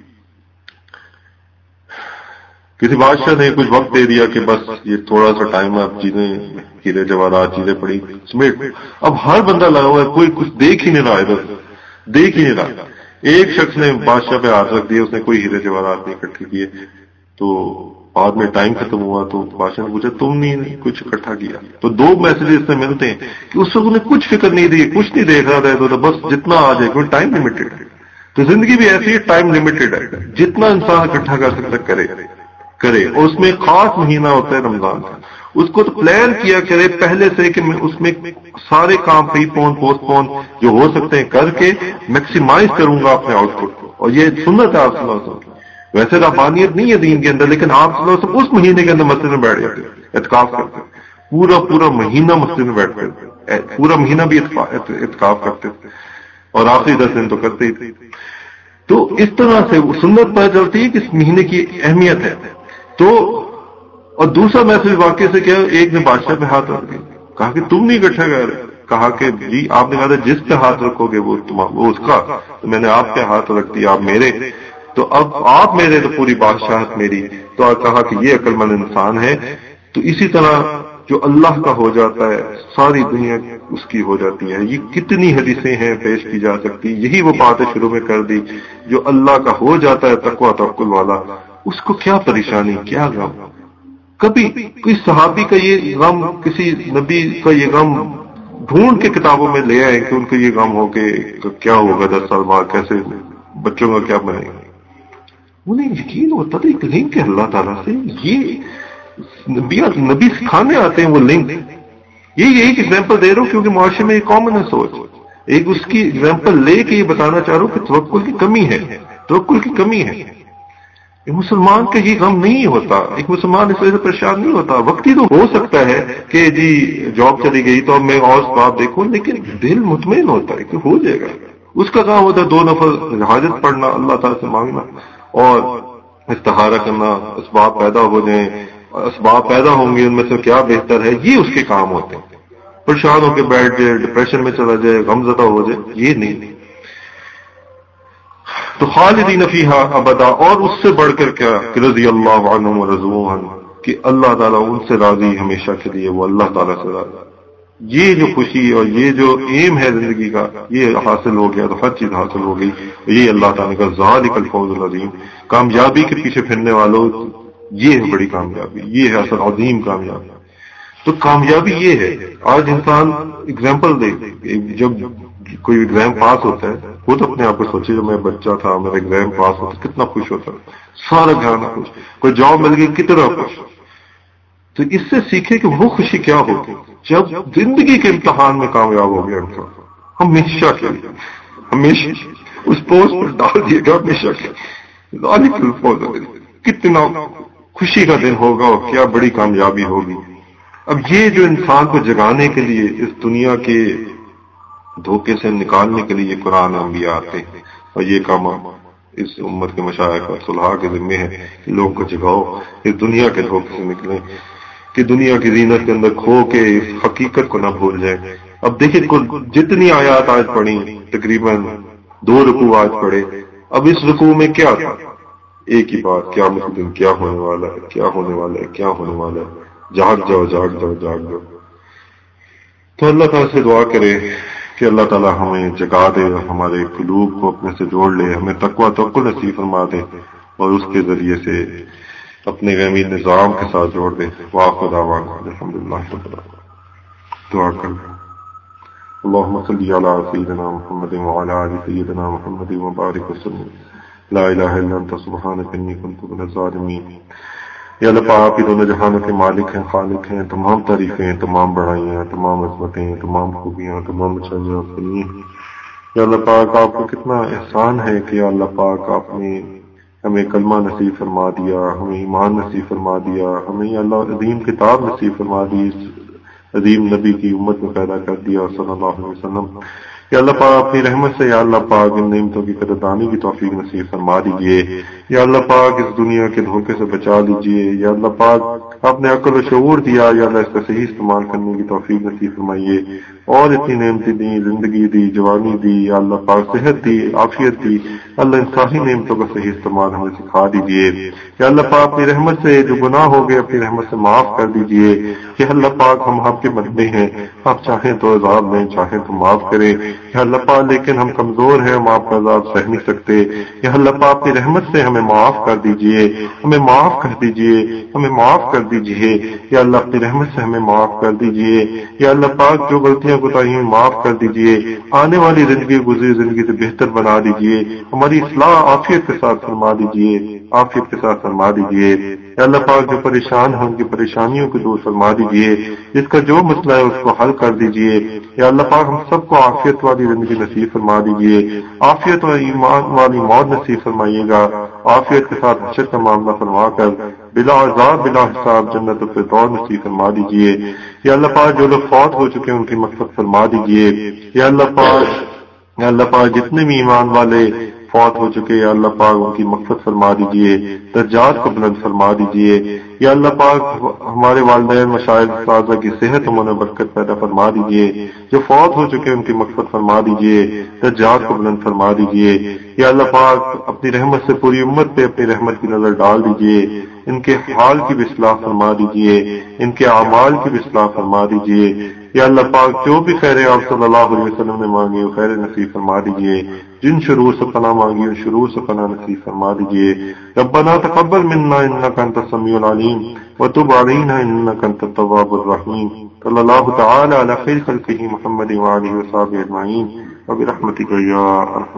[SPEAKER 1] کسی بادشاہ نے کچھ وقت دے دیا کہ بس یہ تھوڑا سا ٹائم ہے، اب چیزیں ہیرے جواہرات چیزیں پڑی سمیٹ. اب ہر بندہ لگا ہوا ہے، کوئی کچھ دیکھ ہی نہیں رہا، ادھر دیکھ ہی نہیں رہا. ایک شخص نے بادشاہ پہ ہاتھ رکھ دیا، اس نے کوئی ہیرے جواہرات نہیں اکٹھے کیے. تو بعد میں ٹائم ختم ہوا تو بادشاہ نے پوچھا تم نہیں کچھ اکٹھا کیا؟ تو دو میسجز سے ملتے ہیں کہ اس وقت انہیں کچھ فکر نہیں دی، کچھ نہیں دیکھ رہا تھا، تو بس جتنا آ جائے، کیونکہ ٹائم لمیٹڈ ہے. تو زندگی بھی ایسی ہے، ٹائم لمیٹڈ ہے. جتنا انسان اکٹھا کر سکتا کرے کرے اور اس میں خاص مہینہ ہوتا ہے رمضان کا، اس کو تو پلان کیا کرے پہلے سے کہ میں اس میں سارے کام پری پون پوسٹ پون جو ہو سکتے ہیں کر کے میکسیمائز کروں گا اپنے آؤٹ پٹ کو. اور یہ سنت ہے آپ صلی اللہ علیہ وسلم. ویسے ربانیت نہیں ہے دین کے اندر، لیکن آپ صلی اللہ علیہ وسلم اس مہینے کے اندر مسجد میں بیٹھ جاتے، اعتکاف کرتے، پورا پورا مہینہ مسجد میں بیٹھتے، پورا مہینہ بھی اعتکاف کرتے، اور آخری دس دن تو کرتے ہی تھے. تو اس طرح سے سنت پتہ چلتی ہے کہ اس مہینے کی اہمیت ہے. تو اور دوسرا میسج واقعے سے کیا، ایک نے بادشاہ پہ ہاتھ رکھ دیا، کہا کہ تم نہیں اکٹھا کر رہے. کہا کہ جی آپ نے کہا تھا جس پہ ہاتھ رکھو گے وہ وہ اس کا، تو میں نے آپ پہ ہاتھ رکھ دیا، آپ میرے، تو اب آپ میرے تو پوری بادشاہت میری. تو کہا کہ یہ عقل مند انسان ہے. تو اسی طرح جو اللہ کا ہو جاتا ہے ساری دنیا اس کی ہو جاتی ہے. یہ کتنی حدیثیں ہیں پیش کی جا سکتی. یہی وہ باتیں شروع میں کر دی، جو اللہ کا ہو جاتا ہے تقویٰ توکل والا، اس کو کیا پریشانی، کیا غم. کبھی کوئی صحابی کا یہ غم، کسی نبی کا یہ غم ڈھونڈ کے کتابوں میں لے آئے کہ ان کو یہ غم ہو کہ کیا ہوگا دس سال بعد، کیسے بچوں کا کیا بنے گا. انہیں یقین ہوتا تھا ایک لنک ہے اللہ تعالیٰ سے. یہ نبی نبی سکھانے آتے ہیں وہ لنک. یہ ایک ایگزامپل دے رہا ہوں کیونکہ معاشرے میں ایک کامن ہے سوچ. ایک اس کی ایگزامپل لے کے یہ بتانا چاہ رہا ہوں کہ توکل کی کمی ہے، توکل کی کمی ہے. ایک مسلمان کا یہ غم نہیں ہوتا، ایک مسلمان اس وجہ سے پریشان نہیں ہوتا. وقتی تو ہو سکتا ہے کہ جی جاب چلی گئی تو اب میں اور بات دیکھوں، لیکن دل مطمئن ہوتا ہے کہ ہو جائے گا. اس کا کام ہوتا ہے دو نفل حاجت پڑھنا، اللہ تعالیٰ سے مانگنا اور استخارہ کرنا، اسباب پیدا ہو جائیں، اسباب پیدا ہوں گے ان میں سے کیا بہتر ہے، یہ اس کے کام ہوتے ہیں. پریشان ہو کے بیٹھ جائے، ڈپریشن میں چلا جائے، غم زدہ ہو جائے، یہ نہیں. تو خالدین فیہا ابدا، اور اس سے بڑھ کر کیا کہ رضی اللہ عنہم ورضوا عنہ، کہ اللہ تعالیٰ ان سے راضی ہمیشہ کے لیے، وہ اللہ تعالیٰ سے راضی. یہ جو خوشی اور یہ جو ایم ہے زندگی کا، یہ حاصل ہو گیا تو ہر چیز حاصل ہو گئی. یہ اللہ تعالیٰ کا ذالک الفوز العظیم. کامیابی کے پیچھے پھرنے والوں، یہ ہے بڑی کامیابی، یہ ہے اصل عظیم کامیابی. تو کامیابی یہ ہے. آج انسان اگزامپل دے، جب کوئی ایگزام پاس ہوتا ہے، خود اپنے آپ کو سوچے جو میں بچہ تھا میرا ایگزام پاس ہوتا کتنا خوش ہوتا، سارا گھرانا خوش، کوئی جاب مل گئی کتنا خوش. تو اس سے سیکھے کہ وہ خوشی کیا ہوتی جب زندگی کے امتحان میں کامیاب ہو گیا انسان ہمیشہ کے لیے، ہمیشہ. اس پوسٹ پر ڈال دیے گا ہمیشہ کتنا خوشی کا دن ہوگا اور کیا بڑی کامیابی ہوگی. اب یہ جو انسان کو جگانے کے لیے اس دنیا کے دھوکے سے نکالنے کے لیے قرآن انبیاء آتے ہیں اور یہ کام اس امت کے مشائخ اور صلحاء کے ذمہ ہے کہ لوگوں کو جگاؤ اس دنیا کے دھوکے سے نکلیں کہ دنیا کی زینت کے اندر کھو کے اس حقیقت کو نہ بھول جائیں. اب دیکھیں جتنی آیات آج پڑھی تقریباً دو رکوع آج پڑھے. اب اس رکوع میں کیا تھا؟ ایک ہی بات، کیا مسلم کیا ہونے والا ہے، کیا ہونے والا ہے، کیا ہونے والا ہے. جاگ جاؤ جاگ جاؤ جاگ جاؤ. تو اللہ تعالیٰ سے دعا کرے کہ اللہ تعالیٰ ہمیں جگا دے اور ہمارے قلوب کو اپنے سے جوڑ لے، ہمیں تقویٰ توکل نصیب فرما دے اور اس کے ذریعے سے اپنے غیبی نظام کے ساتھ جوڑ دے. وآخر دعوانا الحمدللہ رب العالمین. دعا کر اللہم صلی علی سیدنا محمد وعلی آل سیدنا محمد وبارک وسلم. لا الہ الا انت سبحانک انی کنت من الظالمین. یا اللہ پاک آپ ہی دونوں جہانوں کے مالک ہیں، خالق ہیں. تمام تعریفیں، تمام بڑائیاں، تمام عظمتیں، تمام خوبیاں، تمام اچھائیاں آپ کی ہیں. یا اللہ پاک آپ کو کتنا احسان ہے کہ یا اللہ پاک آپ نے ہمیں کلمہ نصیب فرما دیا، ہمیں ایمان نصیب فرما دیا، ہمیں یا اللہ عظیم کتاب نصیب فرما دی، عظیم نبی کی امت میں پیدا کر دیا صلی اللہ علیہ وسلم. یا اللہ پاک اپنی رحمت سے یا اللہ پاک ان نعمتوں کی قدردانی کی توفیق نصیب فرما دیجیے. یا اللہ پاک اس دنیا کے دھوکے سے بچا لیجیے. یا اللہ پاک آپ نے عقل و شعور دیا، یا اللہ اس کا صحیح استعمال کرنے کی توفیق نصیب فرمائیے. اور اتنی نعمتیں دی، زندگی دی، جوانی دی، یا اللہ پاک صحت دی، عافیت دی. اللہ ان ساری نعمتوں کا صحیح استعمال ہمیں سکھا دیجیے. یا اللہ پاک اپنی رحمت سے جو گناہ ہو گئے اپنی رحمت سے معاف کر دیجیے. کہ اللہ پاک ہم آپ کے بندے ہیں، آپ چاہیں تو عذاب لیں، چاہیں تو معاف کریں. یا اللہ پاک لیکن ہم کمزور ہیں، ہم آپ کا عذاب سہ نہیں سکتے. یا اللہ پاک اپنی رحمت سے ہمیں معاف کر دیجیے، ہمیں معاف کر دیجیے، ہمیں معاف کر دیجیے. یا اللہ اپنی رحمت سے ہمیں معاف کر دیجیے. یا اللہ پاک جو غلطیاں کوتاہیاں معاف کر دیجیے. آنے والی زندگی گزری زندگی سے بہتر بنا دیجیے. ہماری اصلاح عافیت کے ساتھ فرما دیجیے، عافیت کے ساتھ فرما دیجیے. یا اللہ پاک جو پریشان ہیں ان کی پریشانیوں کو دور فرما دیجیے. جس کا جو مسئلہ ہے اس کو حل کر دیجیے. یا اللہ پاک ہم سب کو عافیت والی زندگی نصیب فرما دیجیے. عافیت اور ایمان والی موت نصیب فرمائیے گا. عافیت کے ساتھ حشر کا معاملہ فرما کر بلا عذاب بلا حساب جنت الفردوس نصیب فرما دیجیے. یا اللہ پاک جو لوگ فوت ہو چکے ہیں ان کی مغفرت فرما دیجیے. یا اللہ پاک یا اللہ پاک جتنے بھی ایمان والے فوت ہو چکے یا اللہ پاک ان کی مغفرت فرما دیجیے، درجات کو بلند فرما دیجیے. یا اللہ پاک ہمارے والدین مشائخ اساتذہ کی صحت و من برکت پیدا فرما دیجیے. جو فوت ہو چکے ان کی مغفرت فرما دیجیے، درجات کو بلند فرما دیجیے. یا اللہ پاک اپنی رحمت سے پوری امت پہ اپنی رحمت کی نظر ڈال دیجیے. ان کے حال کی بھی اصلاح فرما دیجیے، ان کے اعمال کی بھی اصلاح فرما دیجیے. یا اللہ پاک جو بھی خیر آپ صلی اللہ علیہ وسلم نے مانگی وہ خیر نصیب فرما دیجیے. جن شرور سے پناہ مانگی ان شرور سے پناہ نصیب فرما دیجیے. ربنا تقبل منا انك انت السميع العليم وتب علينا انك انت التواب الرحيم. صلی اللہ تعالی علی خیر خلقہ محمد وآلہ وصحبہ اجمعین وبرحمتک یا ارحم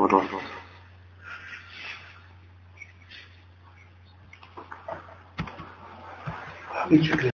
[SPEAKER 1] الراحمین.